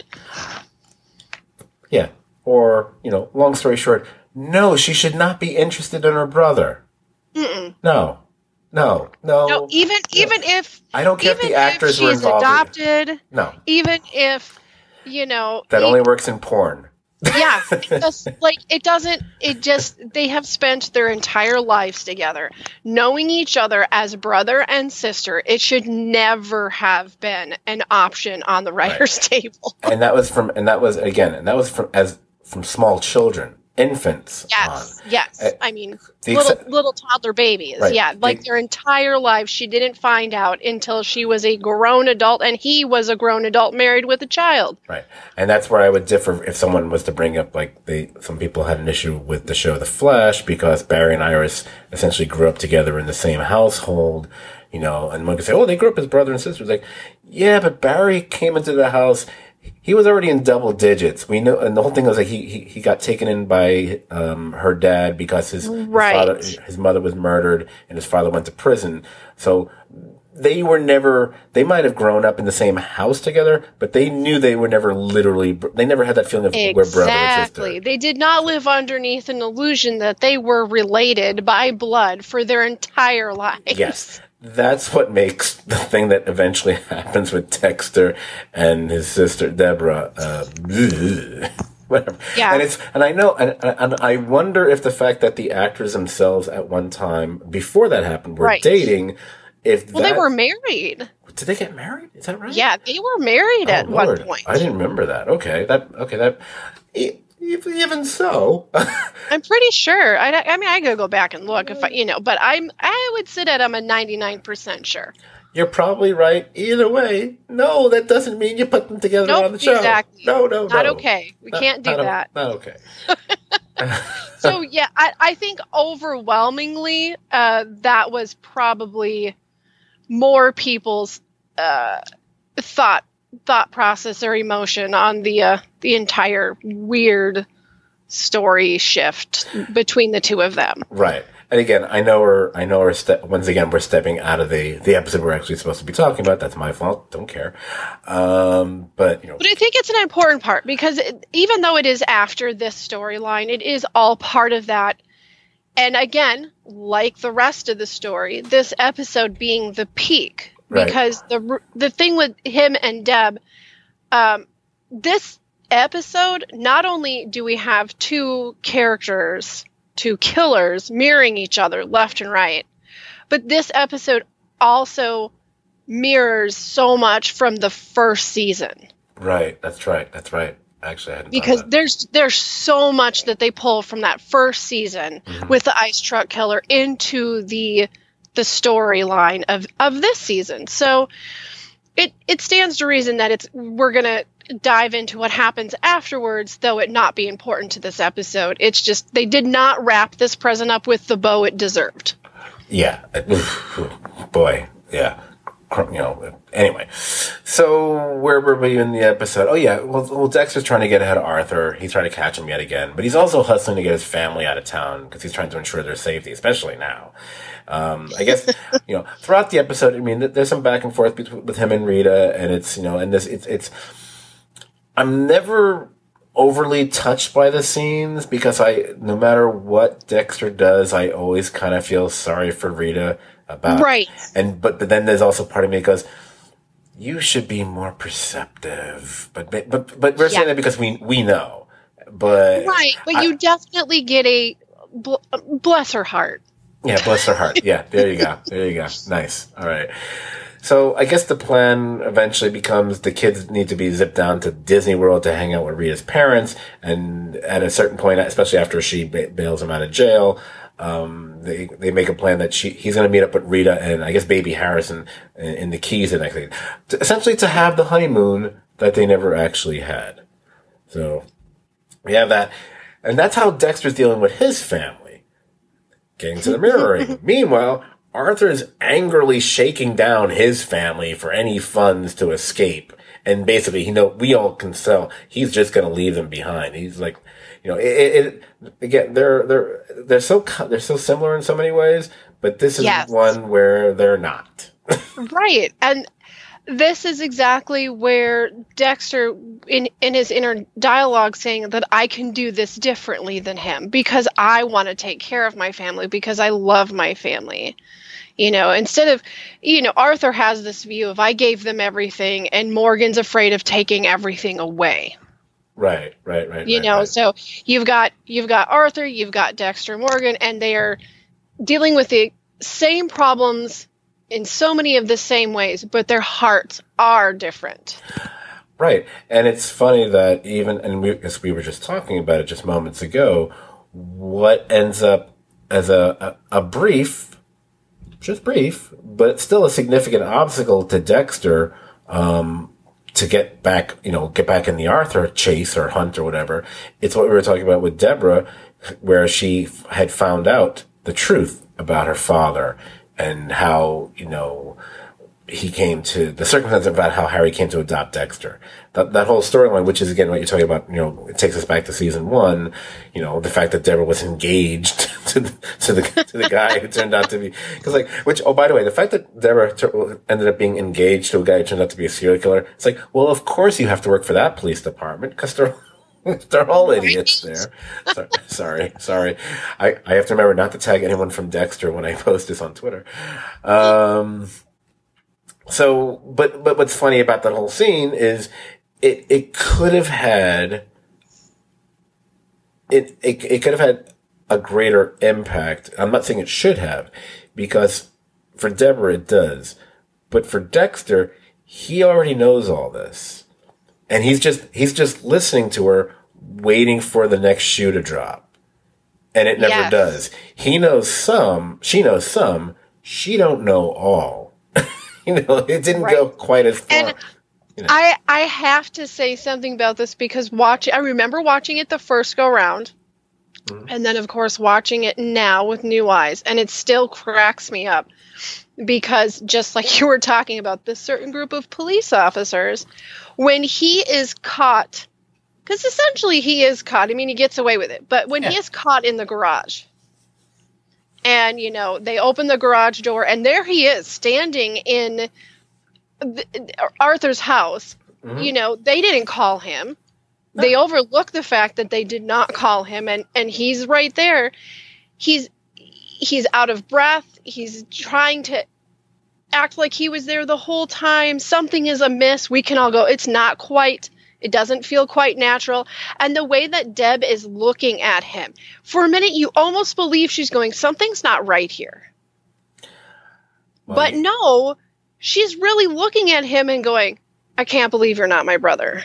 Yeah. Or, you know, long story short, no, she should not be interested in her brother. Mm-mm. No. No. No. No, even no. even if I don't care if the actors if were she's involved. adopted. In no. Even if, you know, that he, only works in porn. Yeah, it just, like it doesn't. It just they have spent their entire lives together, knowing each other as brother and sister. It should never have been an option on the writers' right. table. And that was from, and that was again, and that was from as from small children. Infants. Yes, on. yes. Uh, I mean, ex- little little toddler babies. Right. Yeah, like the, their entire life, she didn't find out until she was a grown adult, and he was a grown adult married with a child. Right, and that's where I would differ if someone was to bring up like they. Some people had an issue with the show The Flash because Barry and Iris essentially grew up together in the same household. You know, and one could say, "Oh, they grew up as brother and sister." It's like, yeah, but Barry came into the house. He was already in double digits. We know, and the whole thing was like he he, he got taken in by um, her dad because his, right. his father, his mother was murdered, and his father went to prison. So they were never. They might have grown up in the same house together, but they knew they were never literally. They never had that feeling of exactly. we're brother and sister. Exactly. They did not live underneath an illusion that they were related by blood for their entire lives. Yes. That's what makes the thing that eventually happens with Dexter and his sister Deborah, uh, whatever. Yeah. And it's, and I know, and, and I wonder if the fact that the actors themselves at one time, before that happened, were right. dating, if Well, that, they were married. Did they get married? Is that right? Yeah, they were married oh, at Lord. one point. I didn't remember that. Okay. That, okay. That, even so. I'm pretty sure. I, I mean, I could go back and look if I, you know, but I'm, I would sit at I'm a ninety-nine percent sure. You're probably right. Either way, no, that doesn't mean you put them together nope, on the show. Exactly. No, no, not no. okay. We not, can't do not that. A, not okay. So yeah, I, I think overwhelmingly, uh, that was probably more people's uh, thought thought process or emotion on the uh, the entire weird story shift between the two of them. Right. And again, I know we're, I know we're, ste- once again, we're stepping out of the, the episode we're actually supposed to be talking about. That's my fault. Don't care. Um, but, you know. But I think it's an important part because it, even though it is after this storyline, it is all part of that. And again, like the rest of the story, this episode being the peak, right. because the, the thing with him and Deb, um, this episode, not only do we have two characters, two killers mirroring each other left and right, but this episode also mirrors so much from the first season. Right. That's right. That's right. Actually, I hadn't because thought of that. there's there's so much that they pull from that first season mm-hmm. with the ice truck killer into the the storyline of of this season. So it it stands to reason that it's we're gonna dive into what happens afterwards, though it not be important to this episode. It's just they did not wrap this present up with the bow it deserved. Yeah. Boy. Yeah. You know, anyway. So where were we in the episode? Oh yeah, well, well, Dexter's trying to get ahead of Arthur. He's trying to catch him yet again, but he's also hustling to get his family out of town because he's trying to ensure their safety, especially now. Um, I guess you know throughout the episode, I mean, there's some back and forth between, with him and Rita, and it's you know, and this it's it's. I'm never overly touched by the scenes because I, no matter what Dexter does, I always kind of feel sorry for Rita. About right, and but but then there's also part of me that goes, you should be more perceptive. But but but, but we're yeah. saying that because we we know, but right. But I, you definitely get a bl- bless her heart. Yeah, bless her heart. Yeah, there you go. There you go. Nice. All right. So I guess the plan eventually becomes the kids need to be zipped down to Disney World to hang out with Rita's parents, and at a certain point, especially after she bails him out of jail. Um, they, they make a plan that she, he's going to meet up with Rita and I guess baby Harrison in, in the Keys and everything. To, essentially to have the honeymoon that they never actually had. So we have that. And that's how Dexter's dealing with his family. Getting to the mirroring. Meanwhile, Arthur is angrily shaking down his family for any funds to escape. And basically, you know, we all can tell he's just going to leave them behind. He's like, you know, it, it, again, they're, they're, they're so, they're so similar in so many ways, but this is Yes. one where they're not. Right. And this is exactly where Dexter, in, in his inner dialogue, saying that I can do this differently than him because I want to take care of my family, because I love my family. You know, instead of, you know, Arthur has this view of I gave them everything and Morgan's afraid of taking everything away. Right, right, right. You right, know, right. so you've got you've got Arthur, you've got Dexter Morgan, and they are dealing with the same problems in so many of the same ways, but their hearts are different. Right. And it's funny that even, and we, as we were just talking about it just moments ago, what ends up as a, a, a brief, just brief, but still a significant obstacle to Dexter, um, to get back, you know, get back in the Arthur chase or hunt or whatever. It's what we were talking about with Deborah, where she f- had found out the truth about her father and how, you know, he came to, the circumstance about how Harry came to adopt Dexter. That that whole storyline, which is again what you're talking about, you know, it takes us back to season one, you know, the fact that Deborah was engaged to the, to the, to the guy who turned out to be, cause like, which, oh, by the way, the fact that Deborah ter- ended up being engaged to a guy who turned out to be a serial killer, it's like, well, of course you have to work for that police department, cause they're, they're all idiots there. So, sorry, sorry. I, I have to remember not to tag anyone from Dexter when I post this on Twitter. Um, So, but, but what's funny about that whole scene is it, it could have had, it, it, it could have had a greater impact. I'm not saying it should have, because for Deborah it does, but for Dexter, he already knows all this. And he's just, he's just listening to her, waiting for the next shoe to drop. And it never Yes. does. He knows some, she knows some, she don't know all. You know, it didn't Right. go quite as far. And you know. I I have to say something about this because watch I remember watching it the first go round, Mhm. and then of course watching it now with new eyes, and it still cracks me up because just like you were talking about this certain group of police officers, when he is caught, because essentially he is caught. I mean, he gets away with it, but when he Yeah. is caught in the garage. And, you know, they open the garage door, and there he is, standing in the, Arthur's house. Mhm. You know, they didn't call him. They overlook the fact that they did not call him, and, and he's right there. He's he's out of breath. He's trying to act like he was there the whole time. Something is amiss. We can all go, it's not quite. It doesn't feel quite natural. And the way that Deb is looking at him, for a minute, you almost believe she's going, something's not right here. Well, But no, she's really looking at him and going, I can't believe you're not my brother.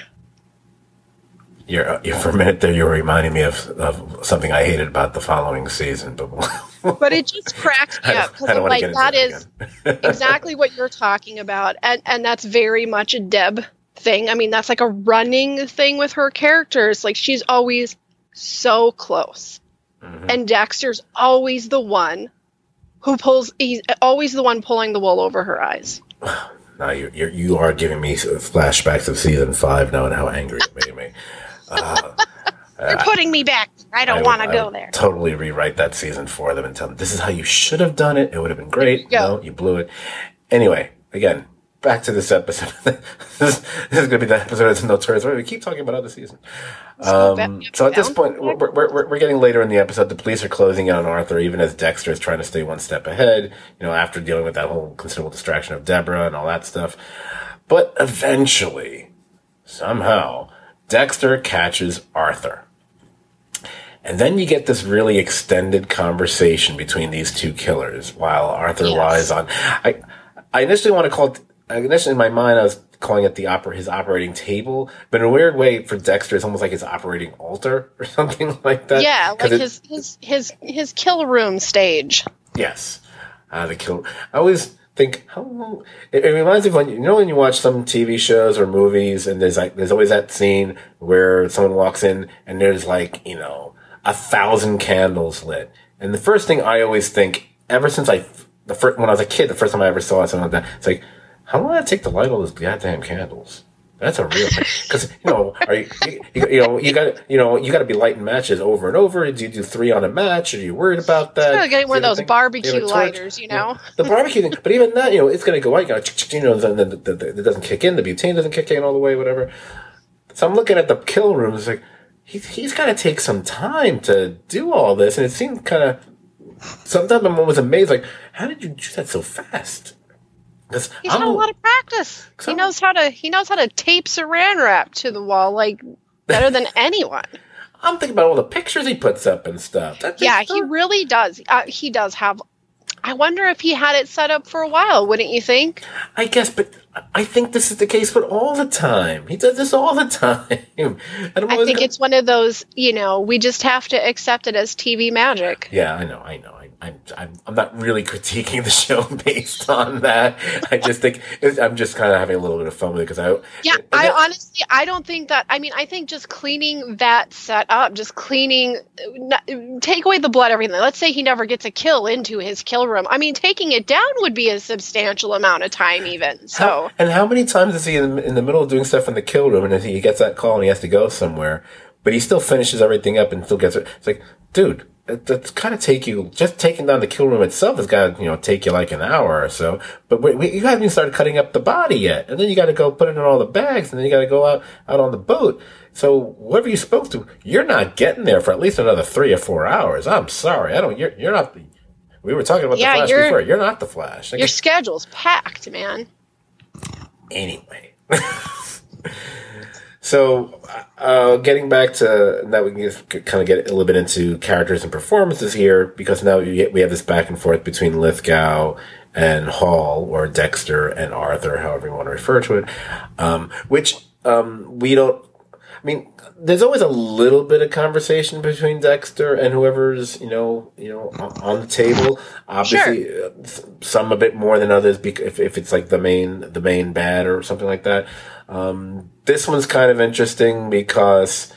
You're, uh, you for a minute there, you were reminding me of, of something I hated about the following season. But But it just cracks me I up don't, because I don't want to like get into that that is again. exactly what you're talking about. And, and that's very much a Deb thing. I mean, that's like a running thing with her characters. Like she's always so close. Mhm. And Dexter's always the one who pulls, he's always the one pulling the wool over her eyes. Now you you're, you are giving me flashbacks of season five now and how angry it made me. Uh, You're putting me back. I don't I want to would- I go would there. Totally rewrite that season for them and tell them this is how you should have done it. It would have been great. There you go. No, you blew it. Anyway, again, back to this episode. this, this is going to be the episode that's notorious. We keep talking about other seasons. So Um, back- so at this down- point, we're, we're, we're, we're getting later in the episode. The police are closing in on Arthur, even as Dexter is trying to stay one step ahead, you know, after dealing with that whole considerable distraction of Deborah and all that stuff. But eventually, somehow, Dexter catches Arthur. And then you get this really extended conversation between these two killers while Arthur Yes. lies on. I, I initially want to call it, initially in my mind, I was calling it the oper- his operating table, but in a weird way for Dexter, it's almost like his operating altar or something like that. Yeah, 'Cause like it- his, his, his, his kill room stage. Yes. Uh, the kill. I always think, how long? It, it reminds me of when, you know, when you watch some T V shows or movies and there's like, there's always that scene where someone walks in and there's like, you know, a thousand candles lit. And the first thing I always think, ever since I the first, when I was a kid, the first time I ever saw something like that, it's like, how long did it take to light all those goddamn candles? That's a real thing. Because, you know, are you, you, you know, you got you know, you got to be lighting matches over and over. Do you do three on a match? Are you worried about that? It's getting one of those thing? barbecue lighters, you know? Yeah. The barbecue thing. But even that, you know, it's going to go out, you know, you know, then it doesn't kick in. The butane doesn't kick in all the way, whatever. So I'm looking at the kill room. It's like, he, he's got to take some time to do all this. And it seemed kind of, sometimes I was amazed, like, how did you do that so fast? He's I'm, had a lot of practice. He knows how to he knows how to tape saran wrap to the wall like better than anyone. I'm thinking about all the pictures he puts up and stuff. That yeah, stuff. he really does. Uh, he does have. I wonder if he had it set up for a while. Wouldn't you think? I guess, but I think this is the case with all the time. He does this all the time. I, don't I think it's one of those. You know, we just have to accept it as T V magic. Yeah, I know. I know. I'm, I'm I'm not really critiquing the show based on that. I just think it's, I'm just kind of having a little bit of fun with it because I yeah I that, honestly I don't think that I mean I think just cleaning that set up, just cleaning, not, take away the blood, everything. Let's say he never gets a kill into his kill room. I mean, taking it down would be a substantial amount of time even. So how, and how many times is he in, in the middle of doing stuff in the kill room and he gets that call and he has to go somewhere, but he still finishes everything up and still gets it. It's like, dude. That's kind of take you, just taking down the kill room itself has got to, you know, take you like an hour or so. But we, we, you haven't even started cutting up the body yet. And then you got to go put it in all the bags and then you got to go out, out on the boat. So whoever you spoke to, you're not getting there for at least another three or four hours. I'm sorry. I don't, you're, you're not the, we were talking about yeah, the Flash you're, before. You're not the Flash. Your schedule's packed, man. Anyway. So, uh, getting back to, now we can just kind of get a little bit into characters and performances here, because now we have this back and forth between Lithgow and Hall, or Dexter and Arthur, however you want to refer to it, um, which um, we don't, I mean, there's always a little bit of conversation between Dexter and whoever's, you know, you know, on the table. Obviously, sure. Some a bit more than others, if, if it's like the main, the main bad or something like that. Um, this one's kind of interesting because,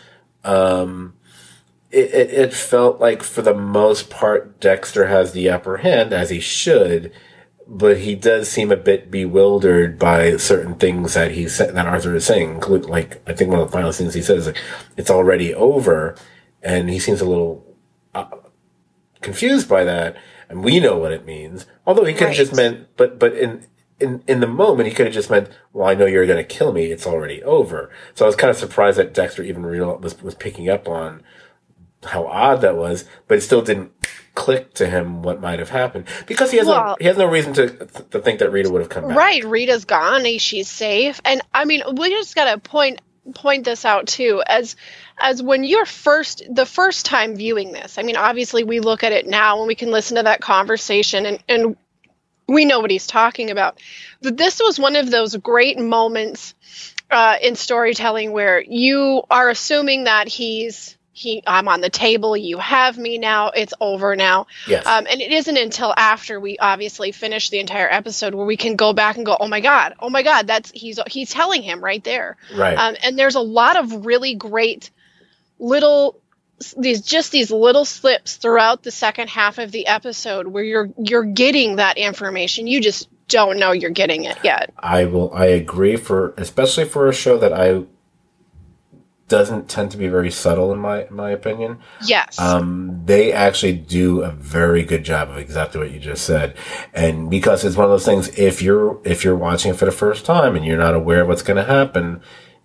um, it, it, it felt like for the most part, Dexter has the upper hand, as he should, but he does seem a bit bewildered by certain things that he said, that Arthur is saying, including, like, I think one of the final things he says is, like, it's already over, and he seems a little uh, confused by that, and we know what it means, although he could have right. just meant, but, but in, In, in the moment, he could have just meant, well, I know you're going to kill me. It's already over. So I was kind of surprised that Dexter even real, was, was picking up on how odd that was, but it still didn't click to him what might have happened, because he has, well, no, he has no reason to to think that Rita would have come back. Right. Rita's gone. She's safe. And I mean, we just got to point, point this out too, as, as when you're first, the first time viewing this, I mean, obviously we look at it now and we can listen to that conversation and, and, we know what he's talking about. But this was one of those great moments uh, in storytelling where you are assuming that he's, he, I'm on the table, you have me now, it's over now. Yes. Um, and it isn't until after we obviously finish the entire episode where we can go back and go, oh my God, oh my God, that's, he's, he's telling him right there. Right. Um, and there's a lot of really great little these just these little slips throughout the second half of the episode where you're you're getting that information. You just don't know you're getting it yet. I will I agree, for especially for a show that I doesn't tend to be very subtle in my in my opinion. Yes. Um they actually do a very good job of exactly what you just said. And because it's one of those things, if you're if you're watching it for the first time and you're not aware of what's going to happen,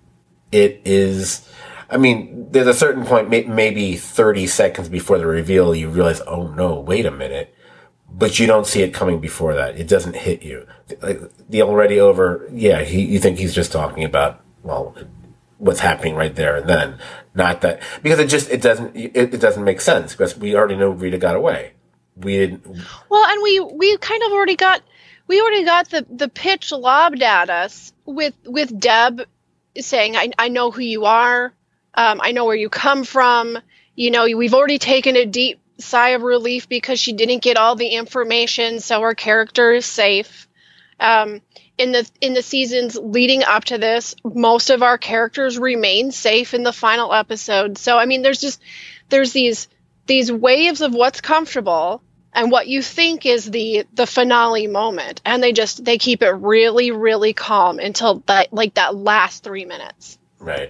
it is I mean, there's a certain point, may, maybe thirty seconds before the reveal, you realize, oh no, wait a minute. But you don't see it coming before that. It doesn't hit you. Like, the already over, yeah, he, you think he's just talking about, well, what's happening right there and then. Not that, because it just, it doesn't, it, it doesn't make sense, because we already know Rita got away. We didn't. Well, and we, we kind of already got, we already got the, the pitch lobbed at us with, with Deb saying, I, I know who you are. Um, I know where you come from. You know, we've already taken a deep sigh of relief because she didn't get all the information, so her character is safe. Um, in the in the seasons leading up to this, most of our characters remain safe in the final episode. So, I mean, there's just there's these these waves of what's comfortable, and what you think is the the finale moment, and they just they keep it really, really calm until that like that last three minutes. Right.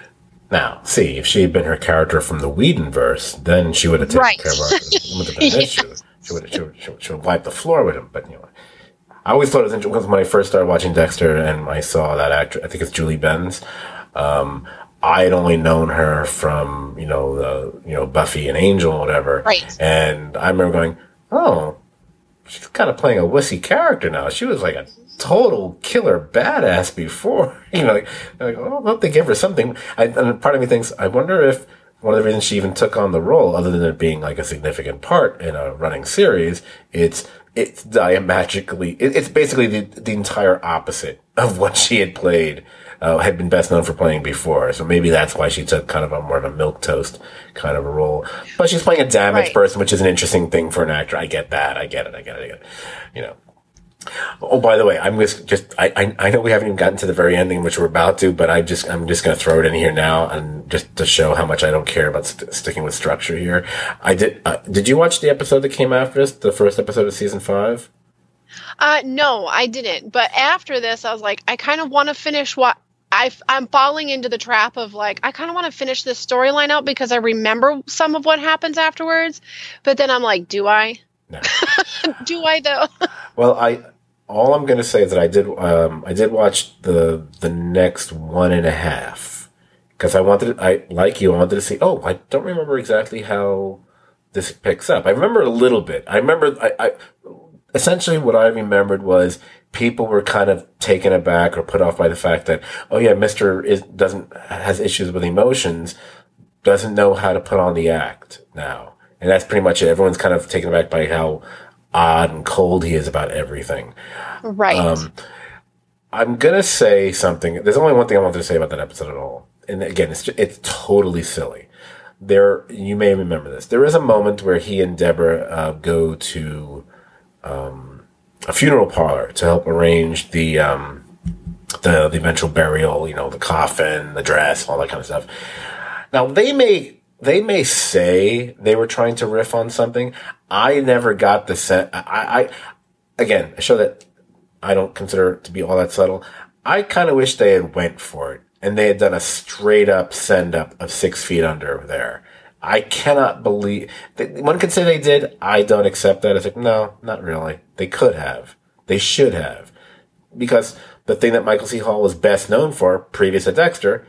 Now, see, if she had been her character from the Whedonverse, then she would have taken Right. care of Arthur. It would have been an Yes. issue. She would have she would, she would, she would wipe the floor with him. But you know, I always thought it was interesting because when I first started watching Dexter and I saw that actor, I think it's Julie Benz. Um, I had only known her from, you know, the, you know, Buffy and Angel or whatever. Right. And I remember going, oh, she's kind of playing a wussy character now. She was like a total killer badass before. You know, like, like oh, don't they give her something? I, and part of me thinks, I wonder if one of the reasons she even took on the role, other than it being like a significant part in a running series, it's it's diametrically, it, it's basically the, the entire opposite of what she had played, uh, had been best known for playing before. So maybe that's why she took kind of a more of a milquetoast kind of a role. But she's playing a damaged Right. person, which is an interesting thing for an actor. I get that. I get it. I get it. I get it. You know. Oh, by the way, I'm just, just I, I, I know we haven't even gotten to the very ending, which we're about to, but I just, I'm just going to throw it in here now, and just to show how much I don't care about st- sticking with structure here. I did, uh, did you watch the episode that came after this, the first episode of season five? Uh, no, I didn't. But after this, I was like, I kind of want to finish what I, I'm falling into the trap of like, I kind of want to finish this storyline out because I remember some of what happens afterwards. But then I'm like, do I? No. Do I though? Well, I, all I'm going to say is that I did, um, I did watch the, the next one and a half because I wanted, I, like you, I wanted to see, oh, I don't remember exactly how this picks up. I remember a little bit. I remember, I, I essentially what I remembered was people were kind of taken aback or put off by the fact that, oh yeah, Mister is, doesn't, has issues with emotions, doesn't know how to put on the act now. And that's pretty much it. Everyone's kind of taken aback by how odd and cold he is about everything. Right. Um, I'm going to say something. There's only one thing I wanted to say about that episode at all. And again, it's just, it's totally silly. There, you may remember this. There is a moment where he and Deborah uh, go to um, a funeral parlor to help arrange the, um, the the eventual burial. You know, the coffin, the dress, all that kind of stuff. Now they may they may say they were trying to riff on something. I never got the sense. I, I again, I show that I don't consider it to be all that subtle. I kind of wish they had went for it and they had done a straight up send up of Six Feet Under there. I cannot believe one could say they did. I don't accept that. It's like, no, not really. They could have. They should have. Because the thing that Michael C. Hall was best known for, previous to Dexter,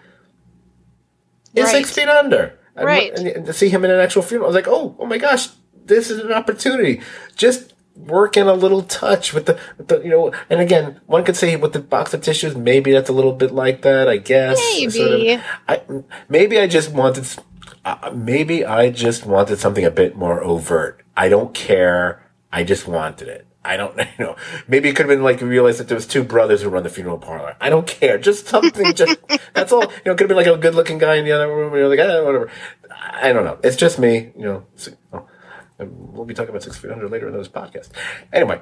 is Right. Six Feet Under. Right. And, and to see him in an actual funeral, I was like, oh, oh my gosh, this is an opportunity. Just work in a little touch with the, with the, you know, and again, one could say with the box of tissues, maybe that's a little bit like that, I guess. Maybe. Sort of. I, maybe I just wanted, uh, maybe I just wanted something a bit more overt. I don't care. I just wanted it. I don't, you know, maybe it could have been like, you realized that there was two brothers who run the funeral parlor. I don't care. Just something, just, that's all. You know, it could have been like a good looking guy in the other room. You're like, ah, whatever. I don't know. It's just me, you know. Oh, we'll be talking about Six Feet Under later in this podcast. Anyway,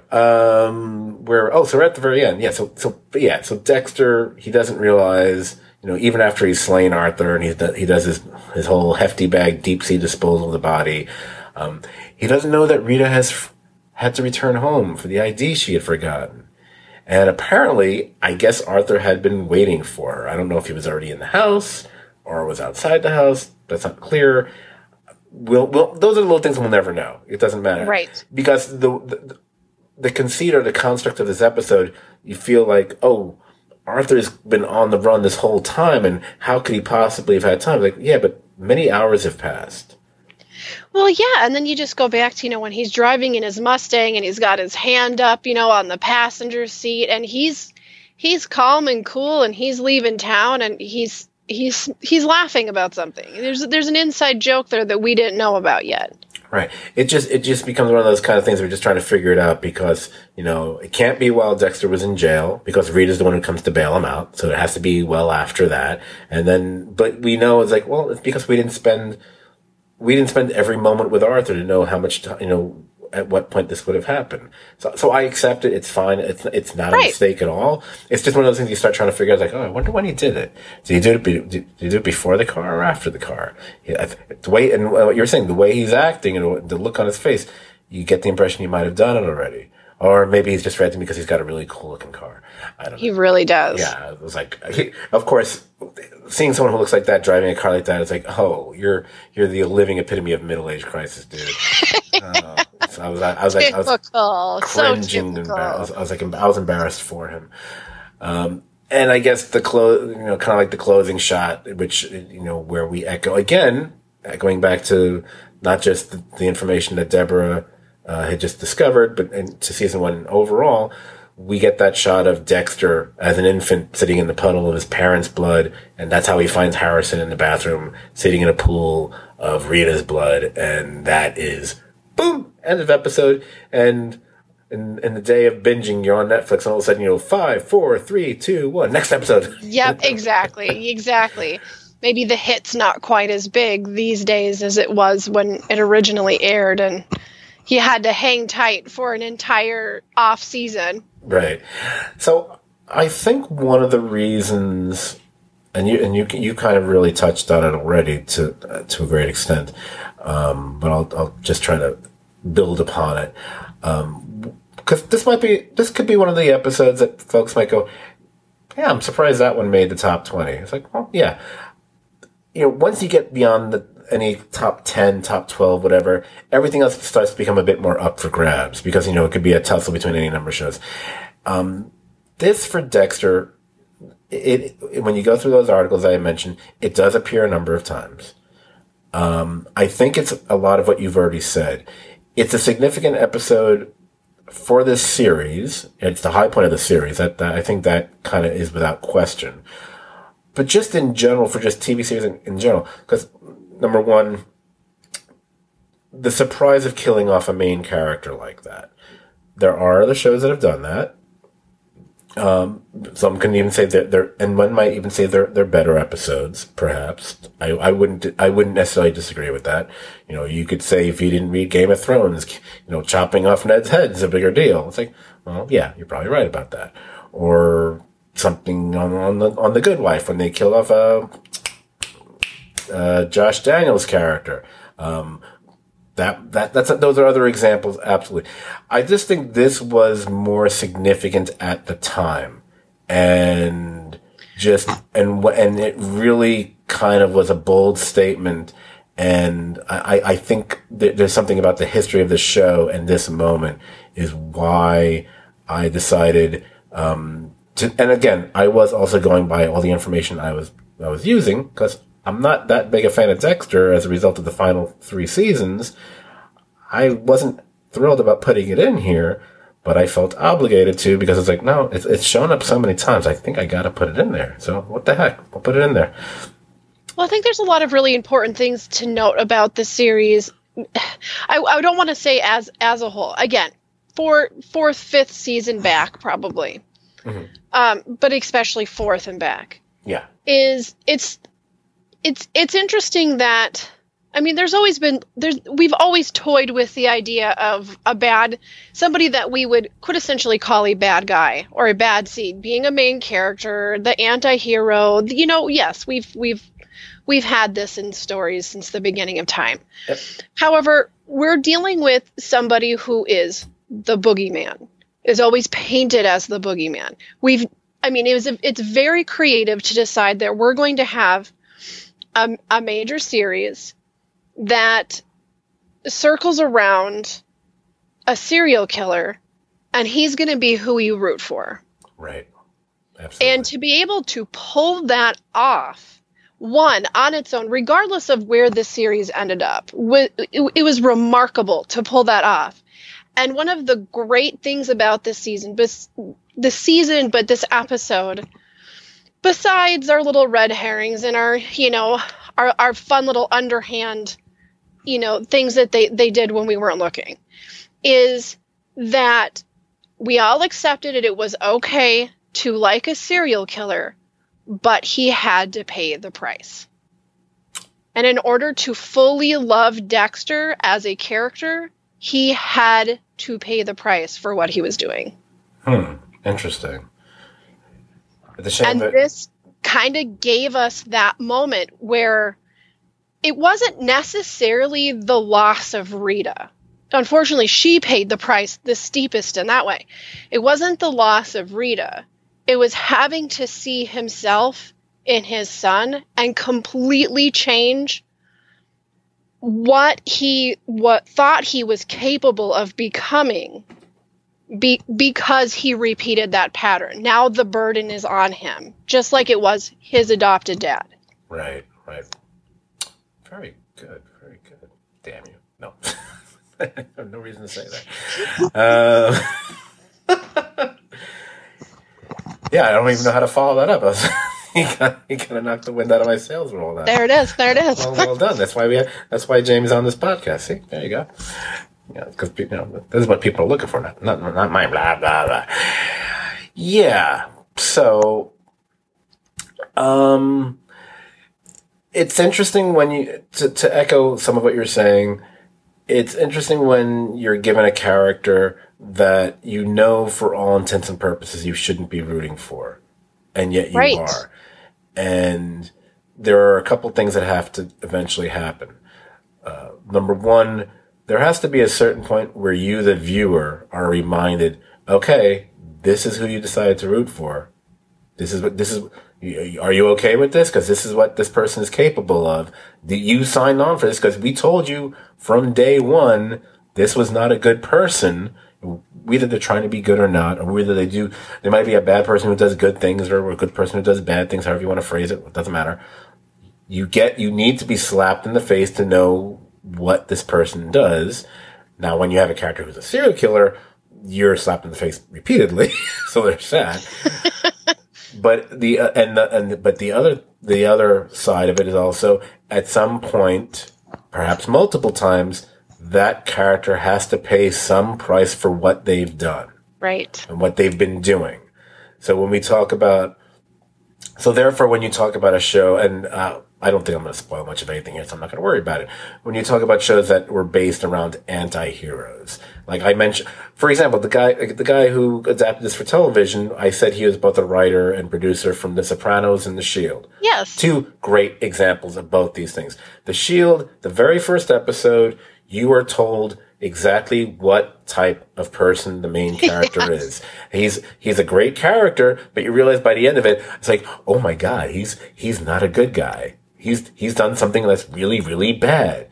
um, we're, oh, so we're at the very end. Yeah. So, so, but yeah, so Dexter, he doesn't realize, you know, even after he's slain Arthur and he's, he does his, his whole hefty bag deep sea disposal of the body. Um, he doesn't know that Rita has had to return home for the I D she had forgotten. And apparently, I guess Arthur had been waiting for her. I don't know if he was already in the house or was outside the house. That's not clear. We'll, we'll, those are the little things we'll never know. It doesn't matter. Right. Because the, the, the conceit or the construct of this episode, you feel like, oh, Arthur's been on the run this whole time, and how could he possibly have had time? Like, yeah, but many hours have passed. Well, yeah, and then you just go back to, you know, when he's driving in his Mustang and he's got his hand up, you know, on the passenger seat, and he's he's calm and cool, and he's leaving town, and he's he's he's laughing about something. There's there's an inside joke there that we didn't know about yet. Right. It just it just becomes one of those kind of things we're just trying to figure it out because, you know, it can't be while Dexter was in jail because Rita's the one who comes to bail him out. So it has to be well after that. And then, but we know it's like, well, it's because we didn't spend we didn't spend every moment with Arthur to know how much time, you know, at what point this would have happened. So, so I accept it. It's fine. It's it's not a Right. mistake at all. It's just one of those things you start trying to figure out. Like, oh, I wonder when he did it. Did he do it? Be, did, did he do it before the car or after the car? Yeah, the way and what you're saying, the way he's acting and the look on his face, you get the impression he might have done it already. Or maybe he's just ranting because he's got a really cool looking car. I don't know. He really does. Yeah, it was like, he, of course, seeing someone who looks like that driving a car like that, it's like, oh, you're you're the living epitome of middle age crisis, dude. uh, so I was, I was like, I was typical. cringing, So embarrassed. I was like, I was embarrassed for him. Um, and I guess the close, you know, kind of like the closing shot, which you know, where we echo again, going back to not just the, the information that Deborah Uh, had just discovered, but and to season one overall, we get that shot of Dexter as an infant sitting in the puddle of his parents' blood, and that's how he finds Harrison in the bathroom, sitting in a pool of Rita's blood, and that is, boom, end of episode, and in, in the day of binging, you're on Netflix, and all of a sudden, you know, five, four, three, two, one, next episode. Yep, exactly, exactly. Maybe the hit's not quite as big these days as it was when it originally aired, and he had to hang tight for an entire off season. Right. So I think one of the reasons, and you and you you kind of really touched on it already to uh, to a great extent, um, but I'll I'll just try to build upon it, because um, this might be this could be one of the episodes that folks might go, yeah, I'm surprised that one made the top twenty. It's like, well, yeah, you know, once you get beyond the any top ten, top twelve, whatever, everything else starts to become a bit more up for grabs because, you know, it could be a tussle between any number of shows. Um, this for Dexter, it, it, when you go through those articles I mentioned, it does appear a number of times. Um, I think it's a lot of what you've already said. It's a significant episode for this series. It's the high point of the series. That, that I think that kind of is without question. But just in general, for just T V series in, in general, because number one, the surprise of killing off a main character like that. There are other shows that have done that. Um, some can even say that they're, and one might even say they're they're better episodes, perhaps. I, I wouldn't I wouldn't necessarily disagree with that. You know, you could say if you didn't read Game of Thrones, you know, chopping off Ned's head is a bigger deal. It's like, well, yeah, you're probably right about that. Or something on on the on the Good Wife when they kill off a. Uh, Josh Daniels' character. Um, that, that, that's, those are other examples. Absolutely. I just think this was more significant at the time and just, and, and it really kind of was a bold statement. And I, I think that there's something about the history of the show and this moment is why I decided, um, to, and again, I was also going by all the information I was, I was using because I'm not that big a fan of Dexter as a result of the final three seasons. I wasn't thrilled about putting it in here, but I felt obligated to because it's like, no, it's, it's shown up so many times. I think I got to put it in there. So what the heck? I'll put it in there. Well, I think there's a lot of really important things to note about the series. I, I don't want to say as as a whole. Again, four, fourth, fifth season back, probably. Mm-hmm. Um, but especially fourth and back. Yeah. Is it's... It's it's interesting that, I mean, there's always been, there's we've always toyed with the idea of a bad, somebody that we would could essentially call a bad guy or a bad seed, being a main character, the anti-hero. You know, yes, we've we've we've had this in stories since the beginning of time. Yep. However, we're dealing with somebody who is the boogeyman, is always painted as the boogeyman. We've, I mean, it was it's very creative to decide that we're going to have A, a major series that circles around a serial killer, and he's going to be who you root for. Right. Absolutely. And to be able to pull that off, one, on its own, regardless of where the series ended up, it was remarkable to pull that off. And one of the great things about this season, this season, but this episode, besides our little red herrings and our, you know, our, our fun little underhand, you know, things that they, they did when we weren't looking, is that we all accepted it. It was okay to like a serial killer, but he had to pay the price. And in order to fully love Dexter as a character, he had to pay the price for what he was doing. Hmm. Interesting. And that- this kind of gave us that moment where it wasn't necessarily the loss of Rita. unfortunately, she paid the price the steepest in that way. It wasn't the loss of Rita. It was having to see himself in his son and completely change what he what thought he was capable of becoming be, because he repeated that pattern. Now the burden is on him, just like it was his adopted dad. Right, right. Very good, very good. Damn you. No. I have no reason to say that. Uh, yeah, I don't even know how to follow that up. I was, you kind of knocked the wind out of my sails with all that. There it is. There it is. Well, well done. That's why we. Have, that's why James is on this podcast. See, there you go. Yeah, because you know this is what people are looking for. Not not not my blah blah blah. Yeah. So, um, it's interesting when you to, to echo some of what you're saying. It's interesting when you're given a character that you know for all intents and purposes you shouldn't be rooting for, and yet you right. are. And there are a couple things that have to eventually happen. Uh, number one, there has to be a certain point where you, the viewer, are reminded, okay, this is who you decided to root for. This is what, this is, are you okay with this? Because this is what this person is capable of. You signed on for this because we told you from day one this was not a good person. Whether they're trying to be good or not, or whether they do, there might be a bad person who does good things or a good person who does bad things, however you want to phrase it, it doesn't matter. You get, you need to be slapped in the face to know what this person does. Now, when you have a character who's a serial killer, you're slapped in the face repeatedly. So there's that. But the, uh, and the, and, but the other, the other side of it is also at some point, perhaps multiple times, that character has to pay some price for what they've done. Right. And what they've been doing. So when we talk about, so therefore when you talk about a show, and uh, I don't think I'm going to spoil much of anything here, so I'm not going to worry about it. When you talk about shows that were based around anti-heroes, like I mentioned, for example, the guy, the guy who adapted this for television, I said he was both a writer and producer from The Sopranos and The Shield. Yes. Two great examples of both these things. The Shield, the very first episode, you are told exactly what type of person the main character yes. is. He's, he's a great character, but you realize by the end of it, it's like, oh my God, he's, he's not a good guy. He's, he's done something that's really, really bad.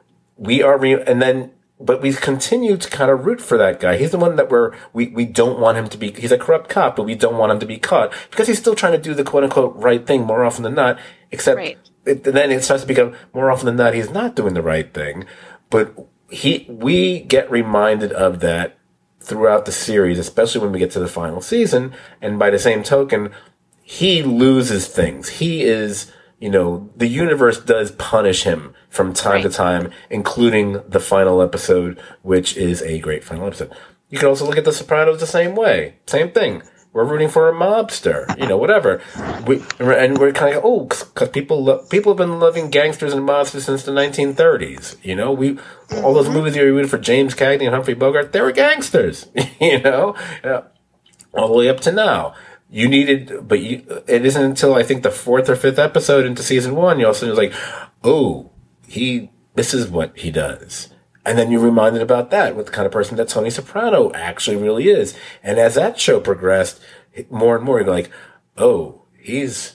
We are, re- and then, but we continue to kind of root for that guy. He's the one that we're, we, we don't want him to be, he's a corrupt cop, but we don't want him to be caught because he's still trying to do the quote unquote right thing more often than not, except right. it, then it starts to become more often than not, he's not doing the right thing. But he, we get reminded of that throughout the series, especially when we get to the final season. And by the same token, he loses things. He is, you know, the universe does punish him from time right. to time, including the final episode, which is a great final episode. You can also look at The Sopranos the same way. Same thing. We're rooting for a mobster, you know, whatever. We, and we're kind of, oh, because people lo- people have been loving gangsters and mobsters since the nineteen thirties. You know, we all those movies you rooted for James Cagney and Humphrey Bogart, they were gangsters. You know, yeah. All the way up to now. You needed, but you, it isn't until I think the fourth or fifth episode into season one, you also was like, oh, he, this is what he does. And then you're reminded about that with the kind of person that Tony Soprano actually really is. And as that show progressed, more and more, you're like, oh, he's,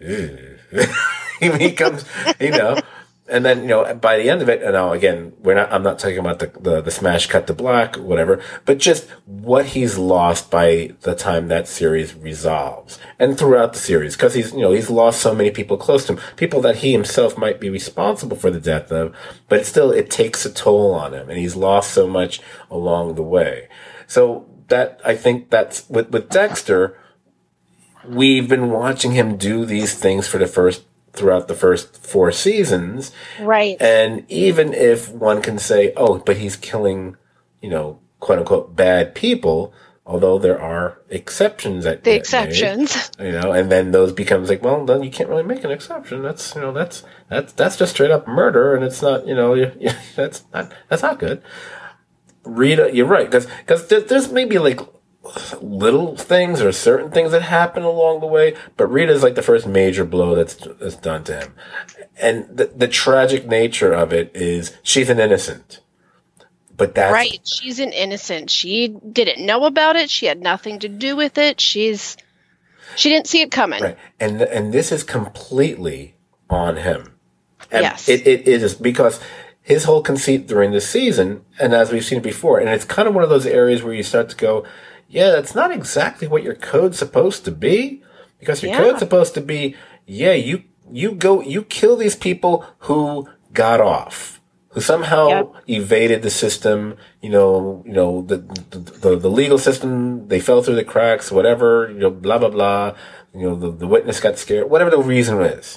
he becomes, you know, and then, you know, by the end of it, and now again, we're not, I'm not talking about the, the, the smash cut to black, whatever, but just what he's lost by the time that series resolves and throughout the series. Cause he's, you know, he's lost so many people close to him, people that he himself might be responsible for the death of, but it still, it takes a toll on him and he's lost so much along the way. So that, I think that's with, with Dexter, we've been watching him do these things for the first throughout the first four seasons. Right. And even if one can say, oh, but he's killing, you know, quote unquote, bad people, although there are exceptions at the exceptions, made, you know, and then those becomes like, well, then you can't really make an exception. That's, you know, that's, that's, that's just straight up murder. And it's not, you know, you, you, that's not, that's not good. Rita, you're right. Cause, cause there, there's maybe like, little things or certain things that happen along the way, but Rita is like the first major blow that's that's done to him. And the, the tragic nature of it is she's an innocent, But that's right. She's an innocent. She didn't know about it. She had nothing to do with it. She's she didn't see it coming. Right. And and this is completely on him. And yes. It, it is because his whole conceit during this season, and as we've seen it before, and it's kind of one of those areas where you start to go, yeah, that's not exactly what your code's supposed to be. Because your yeah. code's supposed to be, yeah, you you go you kill these people who got off, who somehow yep. evaded the system, you know, you know, the, the the the legal system, they fell through the cracks, whatever, you know, blah blah blah. You know, the, the witness got scared, whatever the reason is.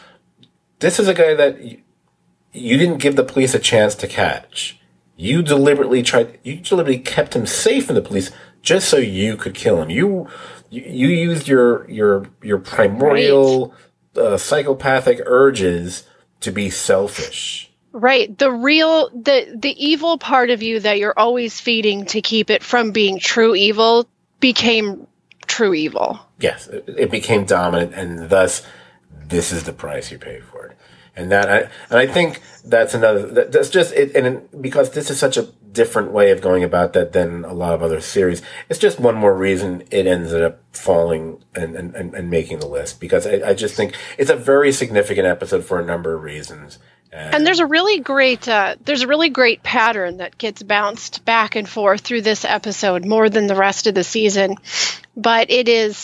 This is a guy that you, you didn't give the police a chance to catch. You deliberately tried, you deliberately kept him safe from the police just so you could kill him. You, you, you used your, your, your primordial, right. uh, psychopathic urges to be selfish. Right. The real, the, the evil part of you that you're always feeding to keep it from being true evil became true evil. Yes. It, it became dominant, and thus this is the price you pay for it. And that, I, and I think that's another, that, that's just it. And because this is such a different way of going about that than a lot of other series, it's just one more reason it ends up falling and, and, and making the list, because I, I just think it's a very significant episode for a number of reasons. And, and there's a really great, uh, there's a really great pattern that gets bounced back and forth through this episode more than the rest of the season. But it is,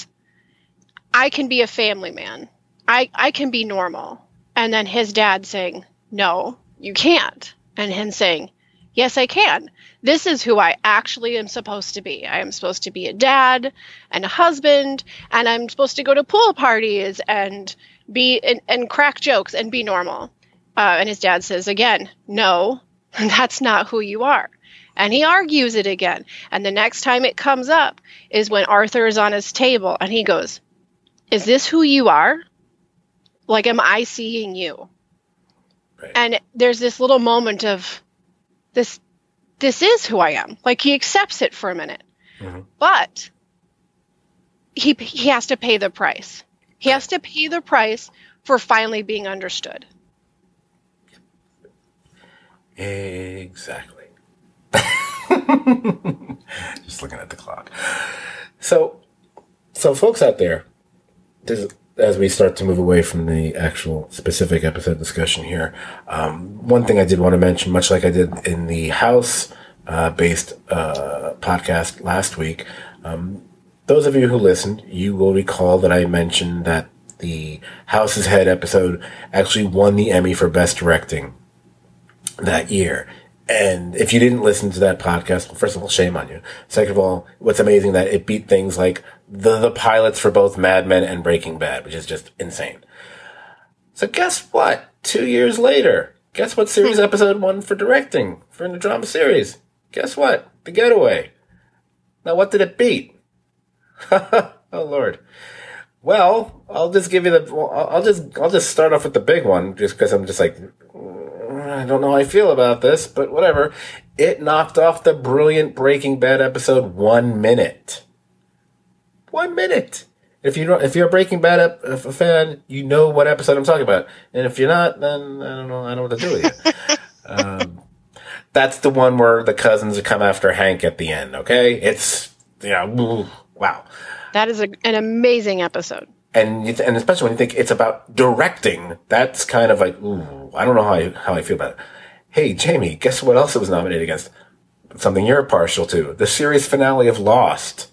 I can be a family man. I, I can be normal. And then his dad saying, no, you can't. And him saying, yes, I can. This is who I actually am supposed to be. I am supposed to be a dad and a husband, and I'm supposed to go to pool parties and be and, and crack jokes and be normal. Uh, and his dad says again, no, that's not who you are. And he argues it again. And the next time it comes up is when Arthur is on his table and he goes, is this who you are? Like, am I seeing you? Right. And there's this little moment of this, this is who I am. Like, he accepts it for a minute, mm-hmm. but he, he has to pay the price. He has to pay the price for finally being understood. Exactly. Just looking at the clock. So, so folks out there, there's, as we start to move away from the actual specific episode discussion here, um, one thing I did want to mention, much like I did in the House uh, based uh, podcast last week, um, those of you who listened, you will recall that I mentioned that the House's Head episode actually won the Emmy for Best Directing that year. And if you didn't listen to that podcast, well, first of all, shame on you. Second of all, what's amazing that it beat things like the, the pilots for both Mad Men and Breaking Bad, which is just insane. So guess what? Two years later, guess what series episode won for directing for in the drama series? Guess what? The Getaway. Now, what did it beat? Oh, Lord. Well, I'll just give you the, I'll just, I'll just start off with the big one, just because I'm just like, I don't know how I feel about this, but whatever. It knocked off the brilliant Breaking Bad episode One Minute. One minute. If you don't, if you're a Breaking Bad ep- a fan, you know what episode I'm talking about. And if you're not, then I don't know. I don't know what to do with you. um, that's the one where the cousins come after Hank at the end. Okay, it's yeah, ooh, wow. That is a, an amazing episode. And you th- and especially when you think it's about directing, that's kind of like, ooh, I don't know how I, how I feel about it. Hey, Jamie, guess what else it was nominated against? Something you're partial to. The series finale of Lost.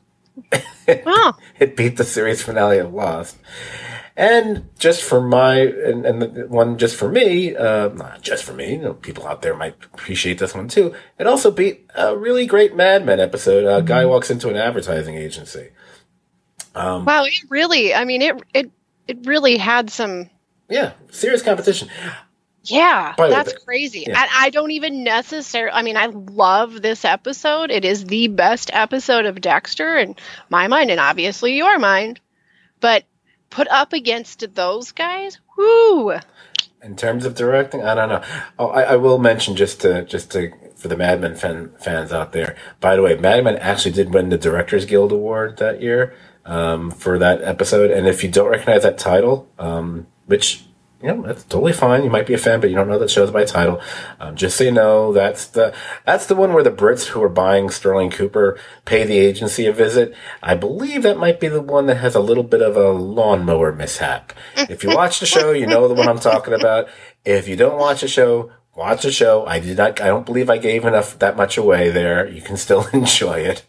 Wow. It beat the series finale of Lost. And just for my, and, and the one just for me, uh, not just for me, you know, people out there might appreciate this one too. It also beat a really great Mad Men episode. A guy walks into an advertising agency. Um, wow, it really, I mean, it, it, it really had some. Yeah, serious competition. Yeah, By that's way, crazy. Yeah. And I don't even necessarily, I mean, I love this episode. It is the best episode of Dexter in my mind, and obviously your mind. But put up against those guys, whoo. In terms of directing, I don't know. Oh, I, I will mention just to, just to, for the Mad Men fan, fans out there. By the way, Mad Men actually did win the Directors Guild Award that year. Um, for that episode. And if you don't recognize that title, um, which you know, that's totally fine. You might be a fan, but you don't know the show's by title. Um, just so you know, that's the that's the one where the Brits who are buying Sterling Cooper pay the agency a visit. I believe that might be the one that has a little bit of a lawnmower mishap. If you watch the show, you know the one I'm talking about. If you don't watch the show, watch the show. I did not. I don't believe I gave enough that much away there. You can still enjoy it.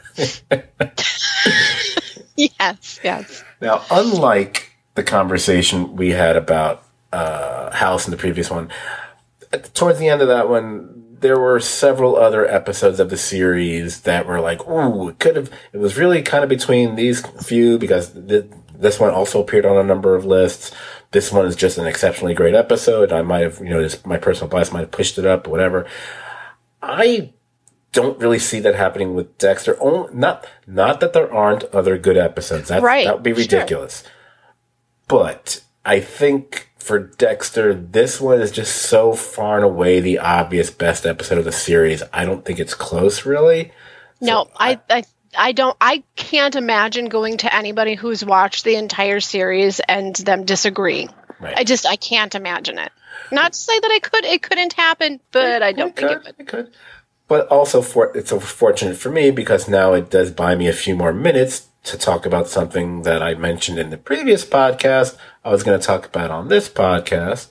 Yes, yes. Now, unlike the conversation we had about uh, House in the previous one, towards the end of that one, there were several other episodes of the series that were like, ooh, it could have, it was really kind of between these few because th- this one also appeared on a number of lists. This one is just an exceptionally great episode. I might have, you know, just my personal bias might have pushed it up, whatever. I don't really see that happening with Dexter. Only, not, not that there aren't other good episodes. That's, right. That would be ridiculous. Sure. But I think for Dexter, this one is just so far and away the obvious best episode of the series. I don't think it's close, really. No, so I, I, I don't. I can't imagine going to anybody who's watched the entire series and them disagreeing. Right. I just, I can't imagine it. Not to say that I could. It couldn't happen, but I don't it think could, it would. It could. But also, for it's so fortunate for me because now it does buy me a few more minutes to talk about something that I mentioned in the previous podcast. I was going to talk about on this podcast,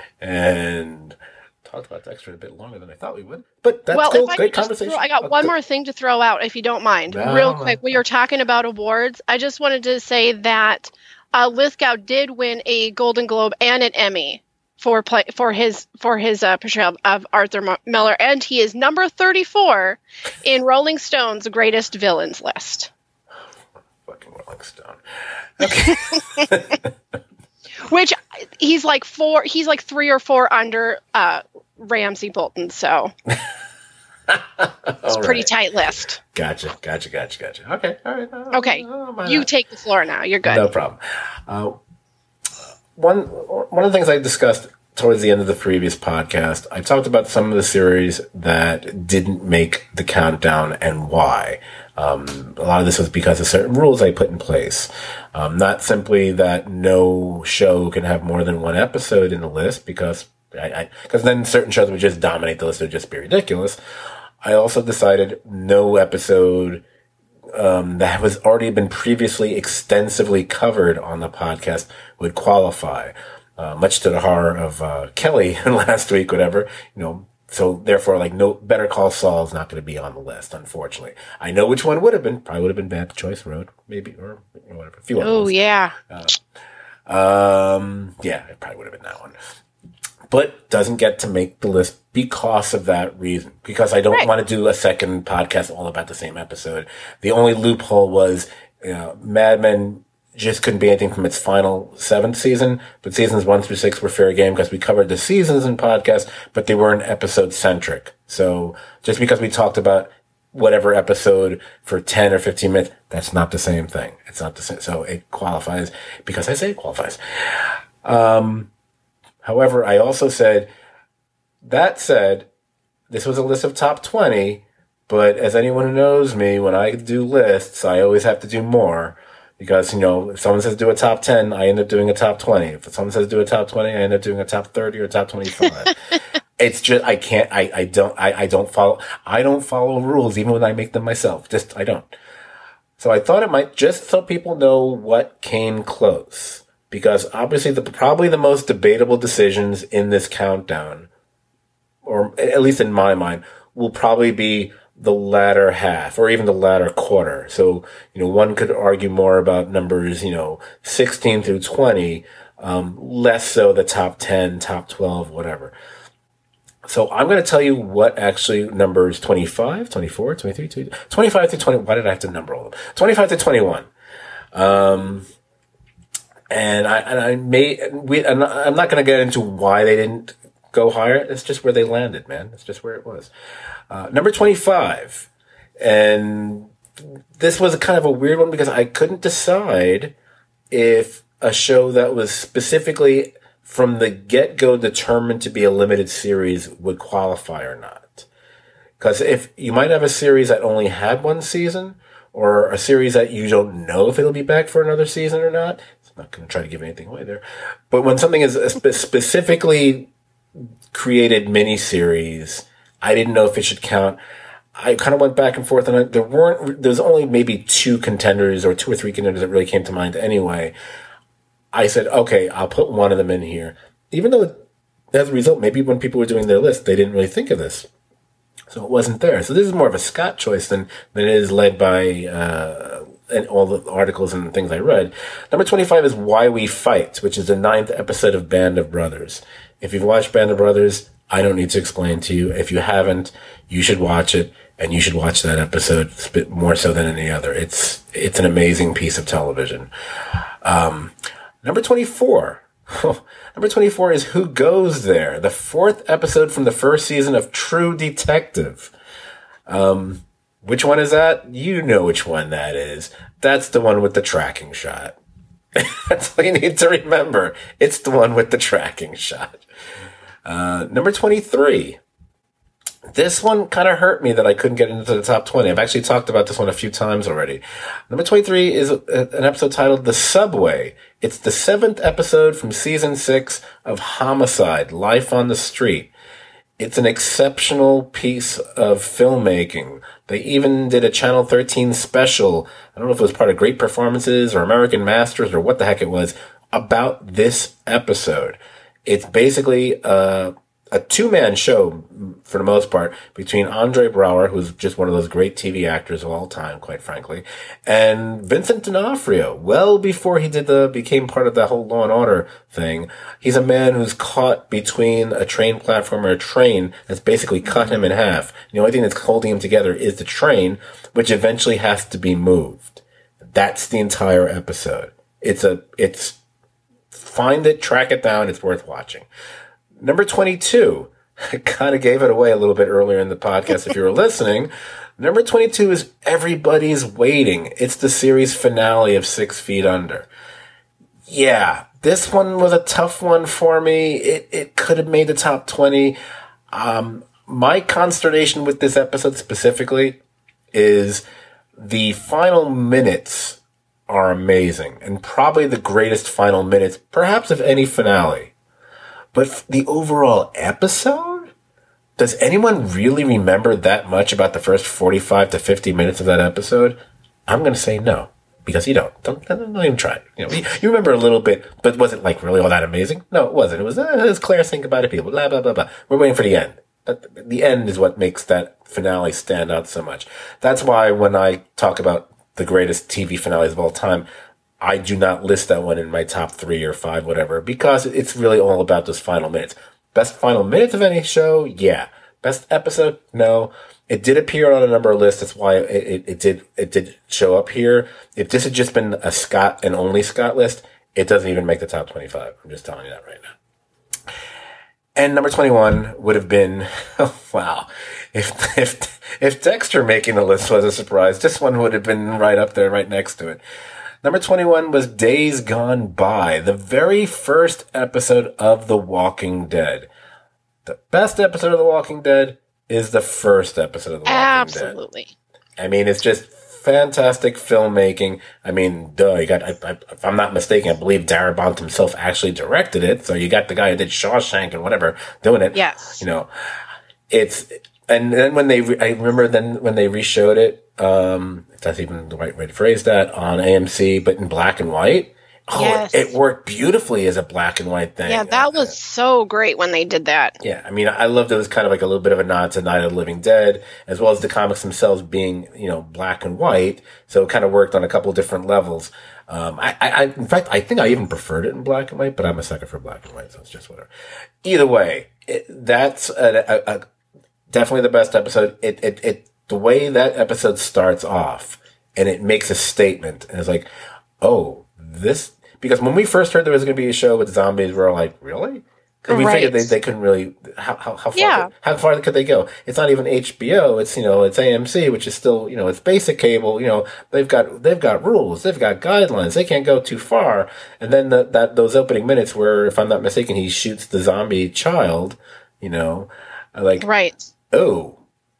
and talked about Dexter a bit longer than I thought we would. But that's well, cool. I Great conversation. Throw, I got one more thing to throw out, if you don't mind, no, real quick. When you're talking about awards, I just wanted to say that uh, Lithgow did win a Golden Globe and an Emmy for play for his for his uh, portrayal of Arthur M- Miller, and he is number thirty-four in Rolling Stone's greatest villains list. Fucking Rolling Stone. Okay. Which he's like four. He's like three or four under uh, Ramsay Bolton. So it's a pretty right. tight list. Gotcha, gotcha, gotcha, gotcha. Okay, all right. Uh, okay, uh, you take the floor now. You're good. No problem. Uh, one one of the things I discussed towards the end of the previous podcast, I talked about some of the series that didn't make the countdown and why. Um, a lot of this was because of certain rules I put in place. Um, not simply that no show can have more than one episode in the list, because I, because then certain shows would just dominate the list. It would just be ridiculous. I also decided no episode um, that has already been previously extensively covered on the podcast would qualify. Uh, much to the horror of uh, Kelly last week, whatever, you know. So therefore, like, no, Better Call Saul is not going to be on the list, unfortunately. I know which one would have been. Probably would have been Bad Choice Road, maybe, or whatever. A few oh, yeah. Uh, um, yeah, it probably would have been that one. But doesn't get to make the list because of that reason. Because I don't right. want to do a second podcast all about the same episode. The only loophole was, you know, Mad Men just couldn't be anything from its final seventh season, but seasons one through six were fair game because we covered the seasons in podcasts, but they weren't episode centric. So just because we talked about whatever episode for ten or fifteen minutes, that's not the same thing. It's not the same. So it qualifies because I say it qualifies. Um, however, I also said, that said, this was a list of top twenty, but as anyone who knows me, when I do lists, I always have to do more. Because, you know, if someone says do a top ten, I end up doing a top twenty. If someone says do a top twenty, I end up doing a top thirty or top twenty-five. It's just, I can't, I, I don't, I, I don't follow, I don't follow rules even when I make them myself. Just, I don't. So I thought it might, just so people know what came close. Because obviously the, probably the most debatable decisions in this countdown, or at least in my mind, will probably be the latter half or even the latter quarter. So, you know, one could argue more about numbers, you know, sixteen through twenty, um, less so the top ten, top twelve, whatever. So I'm going to tell you what actually numbers twenty-five, twenty-four, twenty-three, twenty, twenty-five to twenty. Why did I have to number all of them? twenty-five to twenty-one. Um, and I, and I may, we, I'm not, I'm not going to get into why they didn't go higher. It's just where they landed, man. It's just where it was. Uh, number twenty-five. And this was a kind of a weird one because I couldn't decide if a show that was specifically from the get-go determined to be a limited series would qualify or not. Because if you might have a series that only had one season, or a series that you don't know if it'll be back for another season or not, not going to try to give anything away there. But when something is a spe- specifically created miniseries, I didn't know if it should count. I kind of went back and forth, and there weren't. There's only maybe two contenders or two or three contenders that really came to mind. Anyway, I said, okay, I'll put one of them in here, even though as a result, maybe when people were doing their list, they didn't really think of this, so it wasn't there. So this is more of a Scott choice than than it is led by uh, and all the articles and things I read. Number twenty-five is Why We Fight, which is the ninth episode of Band of Brothers. If you've watched Band of Brothers, I don't need to explain to you. If you haven't, you should watch it. And you should watch that episode more so than any other. It's it's an amazing piece of television. Um, number twenty-four. Number twenty-four is Who Goes There? The fourth episode from the first season of True Detective. Um, which one is that? You know which one that is. That's the one with the tracking shot. That's all you need to remember. It's the one with the tracking shot. Uh, number twenty-three. This one kind of hurt me that I couldn't get into the top twenty. I've actually talked about this one a few times already. Number twenty-three is a, an episode titled The Subway. It's the seventh episode from season six of Homicide, Life on the Street. It's an exceptional piece of filmmaking. They even did a Channel thirteen special. I don't know if it was part of Great Performances or American Masters or what the heck it was about this episode. It's basically, uh, a two-man show, for the most part, between Andre Braugher, who's just one of those great T V actors of all time, quite frankly, and Vincent D'Onofrio. Well before he did the became part of the whole Law and Order thing, he's a man who's caught between a train platform and a train that's basically cut him in half. The only thing that's holding him together is the train, which eventually has to be moved. That's the entire episode. It's a, it's, find it, track it down, it's worth watching. Number twenty-two, I kind of gave it away a little bit earlier in the podcast if you were listening. Number twenty-two is Everybody's Waiting. It's the series finale of Six Feet Under. Yeah, this one was a tough one for me. It it could have made the top twenty. Um, my consternation with this episode specifically is the final minutes are amazing and probably the greatest final minutes, perhaps of any finale. But the overall episode? Does anyone really remember that much about the first forty-five to fifty minutes of that episode? I'm going to say no, because you don't. Don't, don't even try it. You know, you, you remember a little bit, but was it like really all that amazing? No, it wasn't. It was, uh, as Claire think about it, people, blah, blah, blah, blah. We're waiting for the end. But the end is what makes that finale stand out so much. That's why when I talk about the greatest T V finales of all time, I do not list that one in my top three or five, whatever, because it's really all about those final minutes. Best final minutes of any show? Yeah. Best episode? No. It did appear on a number of lists. That's why it, it, it did, it did show up here. If this had just been a Scott and only Scott list, it doesn't even make the top twenty-five. I'm just telling you that right now. And number twenty-one would have been, oh, wow. If, if, if Dexter making the list was a surprise, this one would have been right up there, right next to it. Number twenty-one was Days Gone By, the very first episode of The Walking Dead. The best episode of The Walking Dead is the first episode of The Walking Absolutely. Dead. Absolutely. I mean, it's just fantastic filmmaking. I mean, duh, you got, I, I, if I'm not mistaken, I believe Darabont himself actually directed it. So you got the guy who did Shawshank and whatever doing it. Yes. You know, it's, and then when they, re- I remember then when they reshowed it, um, if that's even the right way to phrase that, on A M C, but in black and white. Oh, yes. it, it worked beautifully as a black and white thing. Yeah, that was so great when they did that. Yeah, I mean, I loved it. It was kind of like a little bit of a nod to Night of the Living Dead, as well as the comics themselves being, you know, black and white. So it kind of worked on a couple different levels. Um, I, I, in fact, I think I even preferred it in black and white, but I'm a sucker for black and white, so it's just whatever. Either way, it, that's a, a, a, definitely the best episode. It, it, it, the way that episode starts off, and it makes a statement, and it's like, oh, this, because when we first heard there was going to be a show with zombies, we were like, really? Because we right. figured they, they couldn't really, how, how, how far, yeah. could, how far could they go? It's not even H B O. It's, you know, it's A M C, which is still, you know, it's basic cable. You know, they've got, they've got rules. They've got guidelines. They can't go too far. And then the, that, those opening minutes where, if I'm not mistaken, he shoots the zombie child, you know, like, right. oh,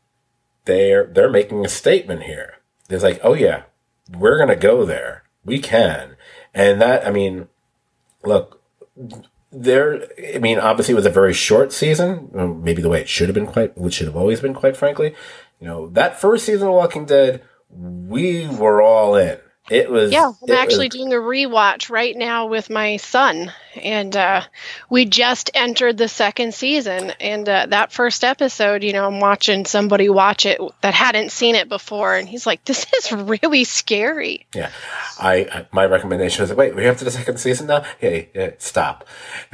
they're, they're making a statement here. It's like, oh yeah, we're going to go there. We can. And that, I mean, look, there, I mean, obviously it was a very short season, maybe the way it should have been quite, which should have always been, quite frankly. You know, that first season of Walking Dead, we were all in. It was. Yeah, I'm actually was, doing a rewatch right now with my son, and uh, we just entered the second season. And uh, that first episode, you know, I'm watching somebody watch it that hadn't seen it before, and he's like, "This is really scary." Yeah, I, I my recommendation was, wait, we're up to the second season now. Hey, yeah, stop.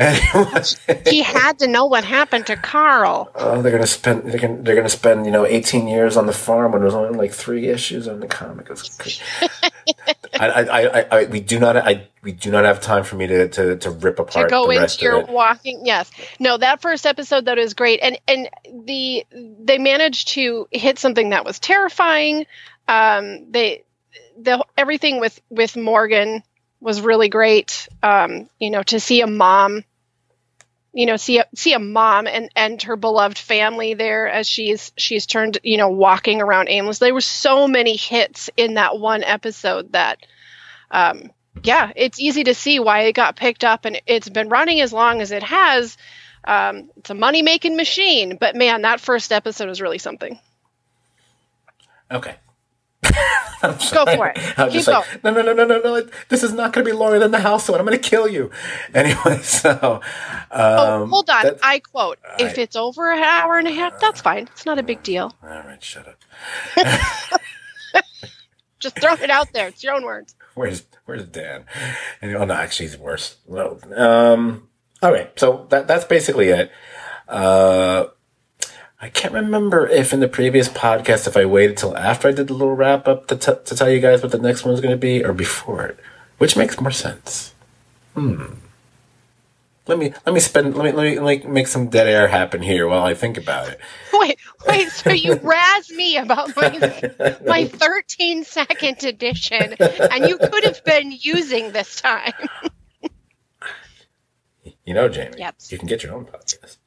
He had to know what happened to Carl. Oh, they're gonna spend they're gonna they're gonna spend you know eighteen years on the farm when there's only like three issues on the comic. I, I, I, I, we do not, I, we do not have time for me to, to, to rip apart to go the into rest your of it. walking. Yes, no, that first episode that is great, and and the they managed to hit something that was terrifying. Um, they, the everything with with Morgan was really great. Um, you know, to see a mom. You know, see a, see a mom and, and her beloved family there as she's she's turned, you know, walking around aimless. There were so many hits in that one episode that, um, yeah, it's easy to see why it got picked up, and it's been running as long as it has. Um, it's a money-making machine, but man, that first episode was really something. Okay. Go for it. I'm Keep just like, no, no, no, no, no, no. This is not going to be longer than the house one. I'm going to kill you. Anyway, so. Um, oh, hold on. that, I quote, if I, it's over an hour and a half, that's fine. It's not a big deal. All right, shut up. Just throw it out there. It's your own words. Where's Where's Dan? And, oh, no, actually, he's worse. Well, um, all right, so that that's basically it. Uh, I can't remember if in the previous podcast, if I waited till after I did the little wrap up to, t- to tell you guys what the next one's going to be, or before it, which makes more sense. Hmm. Let me let me spend let me let me like make some dead air happen here while I think about it. Wait, wait. So you razz me about my my thirteen second edition, and you could have been using this time. You know, Jamie, yep. You can get your own podcast.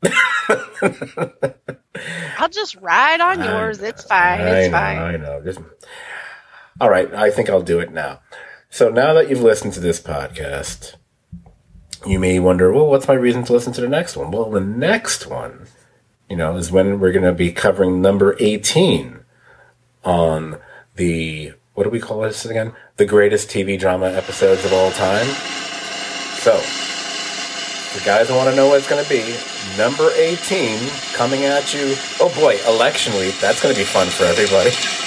I'll just ride on yours. Know, it's fine. I it's know, fine. I know. Just... All right. I think I'll do it now. So now that you've listened to this podcast, you may wonder, well, what's my reason to listen to the next one? Well, the next one, you know, is when we're going to be covering number eighteen on the, what do we call this again? The greatest T V drama episodes of all time. So, the guys who want to know what it's going to be, number eighteen coming at you. Oh boy, election week. That's going to be fun for everybody.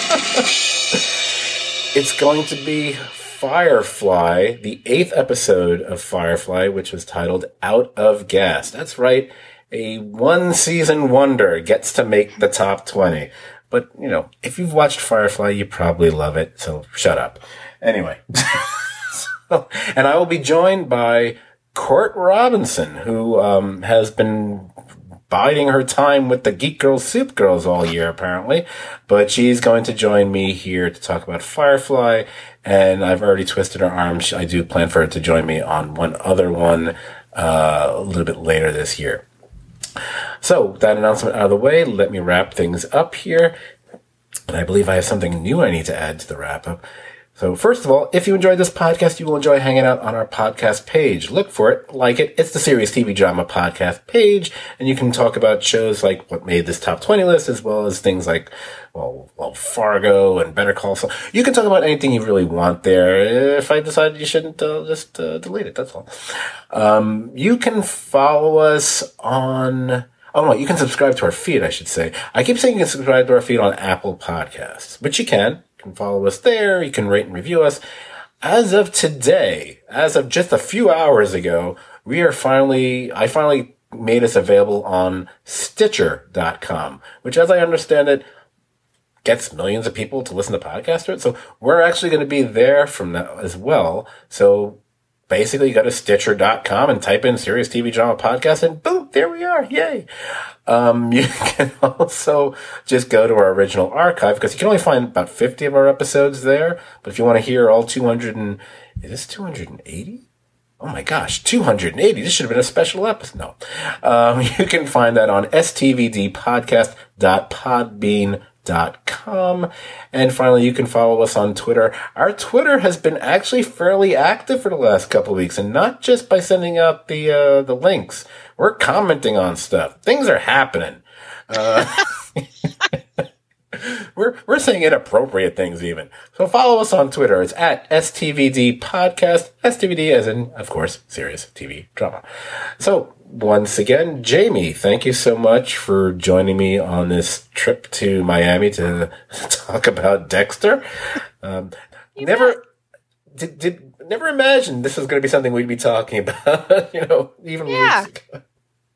It's going to be Firefly, the eighth episode of Firefly, which was titled Out of Gas. That's right. A one-season wonder gets to make the top twenty. But, you know, if you've watched Firefly, you probably love it, so shut up. Anyway. so, and I will be joined by Court Robinson, who um, has been biding her time with the Geek Girls Soup Girls all year, apparently. But she's going to join me here to talk about Firefly, and I've already twisted her arm. I do plan for her to join me on one other one uh, a little bit later this year. So, that announcement out of the way, let me wrap things up here. And I believe I have something new I need to add to the wrap-up. So first of all, if you enjoyed this podcast, you will enjoy hanging out on our podcast page. Look for it, like it. It's the Serious T V Drama Podcast page, and you can talk about shows like what made this top twenty list, as well as things like, well, well Fargo and Better Call Saul. You can talk about anything you really want there. If I decided you shouldn't, uh, just uh, delete it. That's all. Um, you can follow us on... Oh, no, you can subscribe to our feed, I should say. I keep saying you can subscribe to our feed on Apple Podcasts, but you can. You can follow us there. You can rate and review us. As of today, as of just a few hours ago, we are finally, I finally made us available on Stitcher dot com, which, as I understand it, gets millions of people to listen to podcasts to it. So we're actually going to be there from that as well. So basically, you go to Stitcher dot com and type in Serious T V Drama Podcast, and boom, there we are. Yay. Um, you can also just go to our original archive, because you can only find about fifty of our episodes there. But if you want to hear all two hundred and, is this two hundred eighty? Oh my gosh, two hundred eighty. This should have been a special episode. No. Um, you can find that on S T V D podcast dot podbean dot com. And finally, you can follow us on Twitter. Our Twitter has been actually fairly active for the last couple of weeks, and not just by sending out the uh, the links. We're commenting on stuff. Things are happening. Uh, we're we're saying inappropriate things even. So follow us on Twitter. It's at S T V D Podcast. S T V D as in, of course, serious T V drama. So once again, Jamie, thank you so much for joining me on this trip to Miami to talk about Dexter. Um, never did, did never imagined this was going to be something we'd be talking about. You know, even Yeah. weeks ago.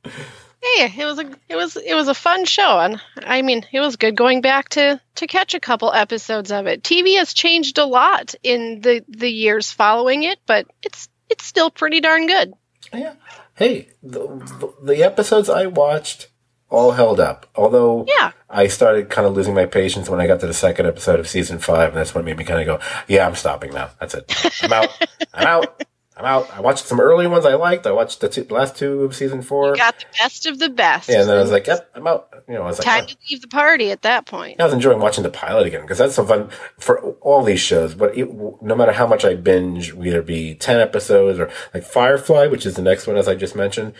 Hey, it was a it was it was a fun show, and I mean, it was good going back to to catch a couple episodes of it. T V has changed a lot in the the years following it, but it's it's still pretty darn good. Yeah. Hey, the, the, the episodes I watched all held up. Although Yeah. I started kind of losing my patience when I got to the second episode of season five, and that's what made me kind of go, yeah, I'm stopping now. That's it. I'm out. I'm out. I'm out. I watched some early ones I liked. I watched the two, last two of season four. You got the best of the best. Yeah, and then I was like, yep, I'm out. You know, I was like, Time oh. to leave the party at that point. I was enjoying watching the pilot again because that's so fun for all these shows. But it, no matter how much I binge, either be ten episodes or like Firefly, which is the next one, as I just mentioned.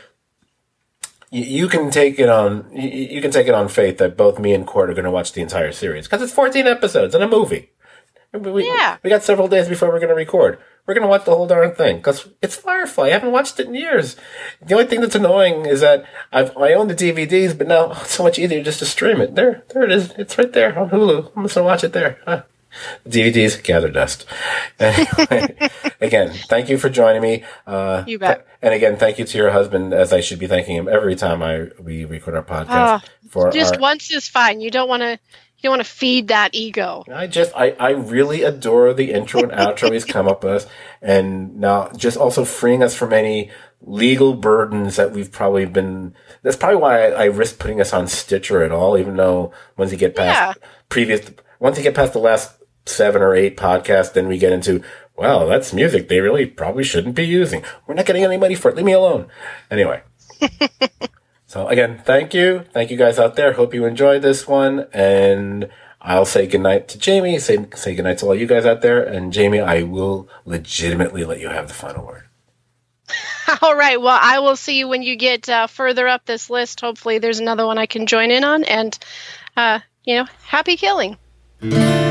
You, you can take it on. You, you can take it on faith that both me and Court are going to watch the entire series because it's fourteen episodes and a movie. We, Yeah. we got several days before we're going to record. We're going to watch the whole darn thing because it's Firefly. I haven't watched it in years. The only thing that's annoying is that I've, I own the D V Ds, but now it's so much easier just to stream it. There, there it is. It's right there on Hulu. I'm just going to watch it there. Huh. D V Ds gather dust. Anyway, again, thank you for joining me. Uh, You bet. And again, thank you to your husband, as I should be thanking him every time I we record our podcast. Oh, for Just our, once is fine. You don't want to you don't want to feed that ego. I just, I, I really adore the intro and outro he's come up with. And now just also freeing us from any legal burdens that we've probably been, that's probably why I, I risk putting us on Stitcher at all, even though once you get past Yeah. previous, once you get past the last seven or eight podcasts, then we get into, wow, that's music they really probably shouldn't be using. We're not getting any money for it. Leave me alone. Anyway. So again, thank you. Thank you guys out there. Hope you enjoyed this one. And I'll say goodnight to Jamie. Say, say goodnight to all you guys out there. And Jamie, I will legitimately let you have the final word. All right. Well, I will see you when you get uh, further up this list. Hopefully there's another one I can join in on. And, uh, you know, happy killing.